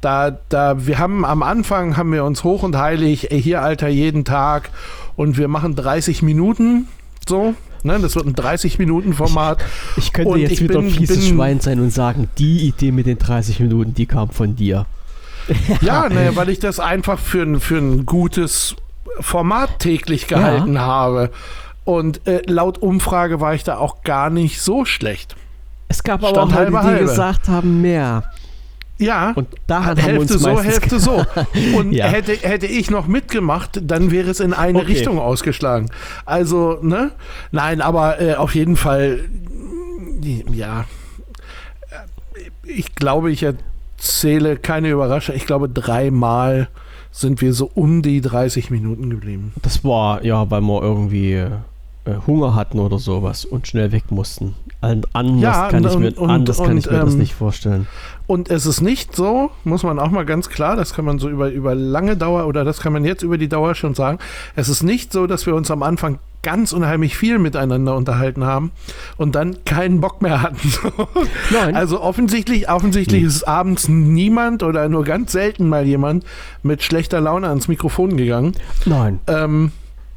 Da, da, wir haben am Anfang haben wir uns hoch und heilig, ey, hier Alter, jeden Tag und wir machen dreißig Minuten, so, ne, das wird ein dreißig-Minuten-Format. Ich, ich könnte Und jetzt ich wieder ein bin- fieses bin- Schwein sein und sagen, die Idee mit den dreißig Minuten, die kam von dir. Ja, ne, weil ich das einfach für, ein- für ein gutes Format täglich gehalten habe. Und äh, laut Umfrage war ich da auch gar nicht so schlecht. Es gab aber Stand auch Leute, halbe, die halbe. gesagt haben, mehr. Ja, Und daran haben wir uns Hälfte so, meistens Hälfte so. Und Ja. hätte, hätte ich noch mitgemacht, dann wäre es in eine Okay. Richtung ausgeschlagen. Also, ne? Nein, aber äh, auf jeden Fall, ja. Ich glaube, ich erzähle keine Überraschung. Ich glaube, dreimal sind wir so um die dreißig Minuten geblieben. Das war, ja, weil wir irgendwie äh, Hunger hatten oder sowas und schnell weg mussten. An- Anders Ja, kann ich und- mir, und- anders kann ich und, mir das ähm, nicht vorstellen. Und es ist nicht so, muss man auch mal ganz klar, das kann man so über, über lange Dauer oder das kann man jetzt über die Dauer schon sagen, es ist nicht so, dass wir uns am Anfang ganz unheimlich viel miteinander unterhalten haben und dann keinen Bock mehr hatten. Nein. Also offensichtlich, offensichtlich Hm. ist abends niemand oder nur ganz selten mal jemand mit schlechter Laune ans Mikrofon gegangen. Nein. Ähm,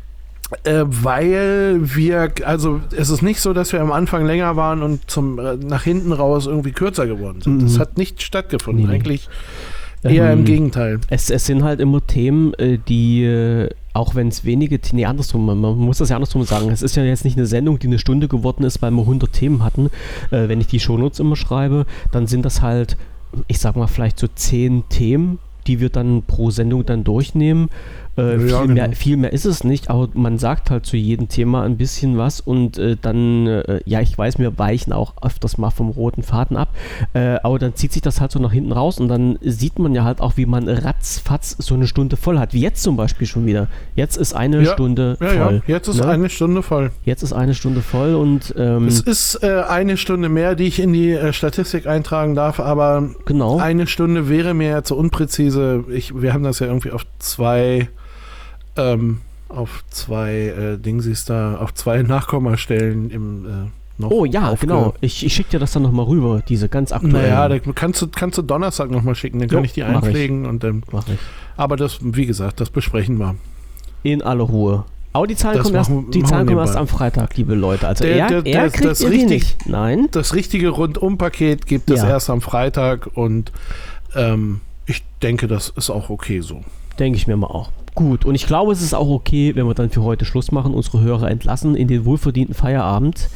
äh, weil wir, also es ist nicht so, dass wir am Anfang länger waren und zum äh, nach hinten raus irgendwie kürzer geworden sind. Mhm. Das hat nicht stattgefunden. Nee, nee. Eigentlich eher Ähm, im Gegenteil. Es, es sind halt immer Themen, äh, die, äh, auch wenn es wenige, nee, andersrum, man, man muss das ja andersrum sagen, es ist ja jetzt nicht eine Sendung, die eine Stunde geworden ist, weil wir hundert Themen hatten. Äh, wenn ich die Shownotes immer schreibe, dann sind das halt, ich sag mal, vielleicht so zehn Themen, die wir dann pro Sendung dann durchnehmen. Äh, Ja, viel, genau. mehr, viel mehr ist es nicht, aber man sagt halt zu jedem Thema ein bisschen was und äh, dann, äh, ja, ich weiß, wir weichen auch öfters mal vom roten Faden ab, äh, aber dann zieht sich das halt so nach hinten raus und dann sieht man ja halt auch, wie man ratzfatz so eine Stunde voll hat, wie jetzt zum Beispiel schon wieder. Jetzt ist eine Ja, Stunde Ja, voll. ja, jetzt ist ne? eine Stunde voll. Jetzt ist eine Stunde voll und ähm, Es ist äh, eine Stunde mehr, die ich in die äh, Statistik eintragen darf, aber genau. eine Stunde wäre mir ja zu unpräzise. Ich, wir haben das ja irgendwie auf zwei ähm, auf zwei äh, Dingsies da, auf zwei Nachkommastellen im äh, noch Oh ja, aufge- genau. Ich, ich schicke dir das dann nochmal rüber, diese ganz aktuellen. Naja, da kannst du, kannst du Donnerstag nochmal schicken, dann kann Jo, ich die mach ich. einpflegen und dann. Mach ich. Aber das, wie gesagt, das besprechen wir. In aller Ruhe. Aber die Zahlen Das kommen erst, machen- die machen Zahlen wir kommen erst nebenbei. am Freitag, liebe Leute. Also Der- er, der- er das- kriegt das ihr die richtig- nicht. Nein. Das richtige Rundum-Paket gibt es Ja. erst am Freitag und ähm, ich denke, das ist auch okay so. Denke ich mir mal auch. Gut, und ich glaube, es ist auch okay, wenn wir dann für heute Schluss machen, unsere Hörer entlassen in den wohlverdienten Feierabend.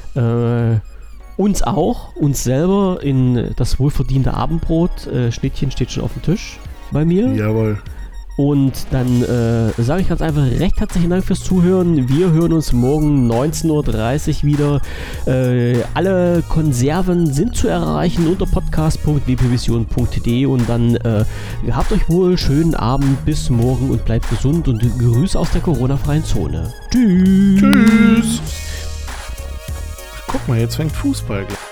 Äh, uns auch, uns selber in das wohlverdiente Abendbrot. Äh, Schnittchen steht schon auf dem Tisch bei mir. Jawohl. Und dann äh, sage ich ganz einfach recht herzlichen Dank fürs Zuhören. Wir hören uns morgen neunzehn Uhr dreißig wieder. Äh, alle Konserven sind zu erreichen unter podcast punkt w p vision punkt d und dann äh, habt euch wohl, schönen Abend, bis morgen und bleibt gesund und Grüße aus der Corona-freien Zone. Tschüss. Tschüss. Ach, guck mal, jetzt fängt Fußball gleich.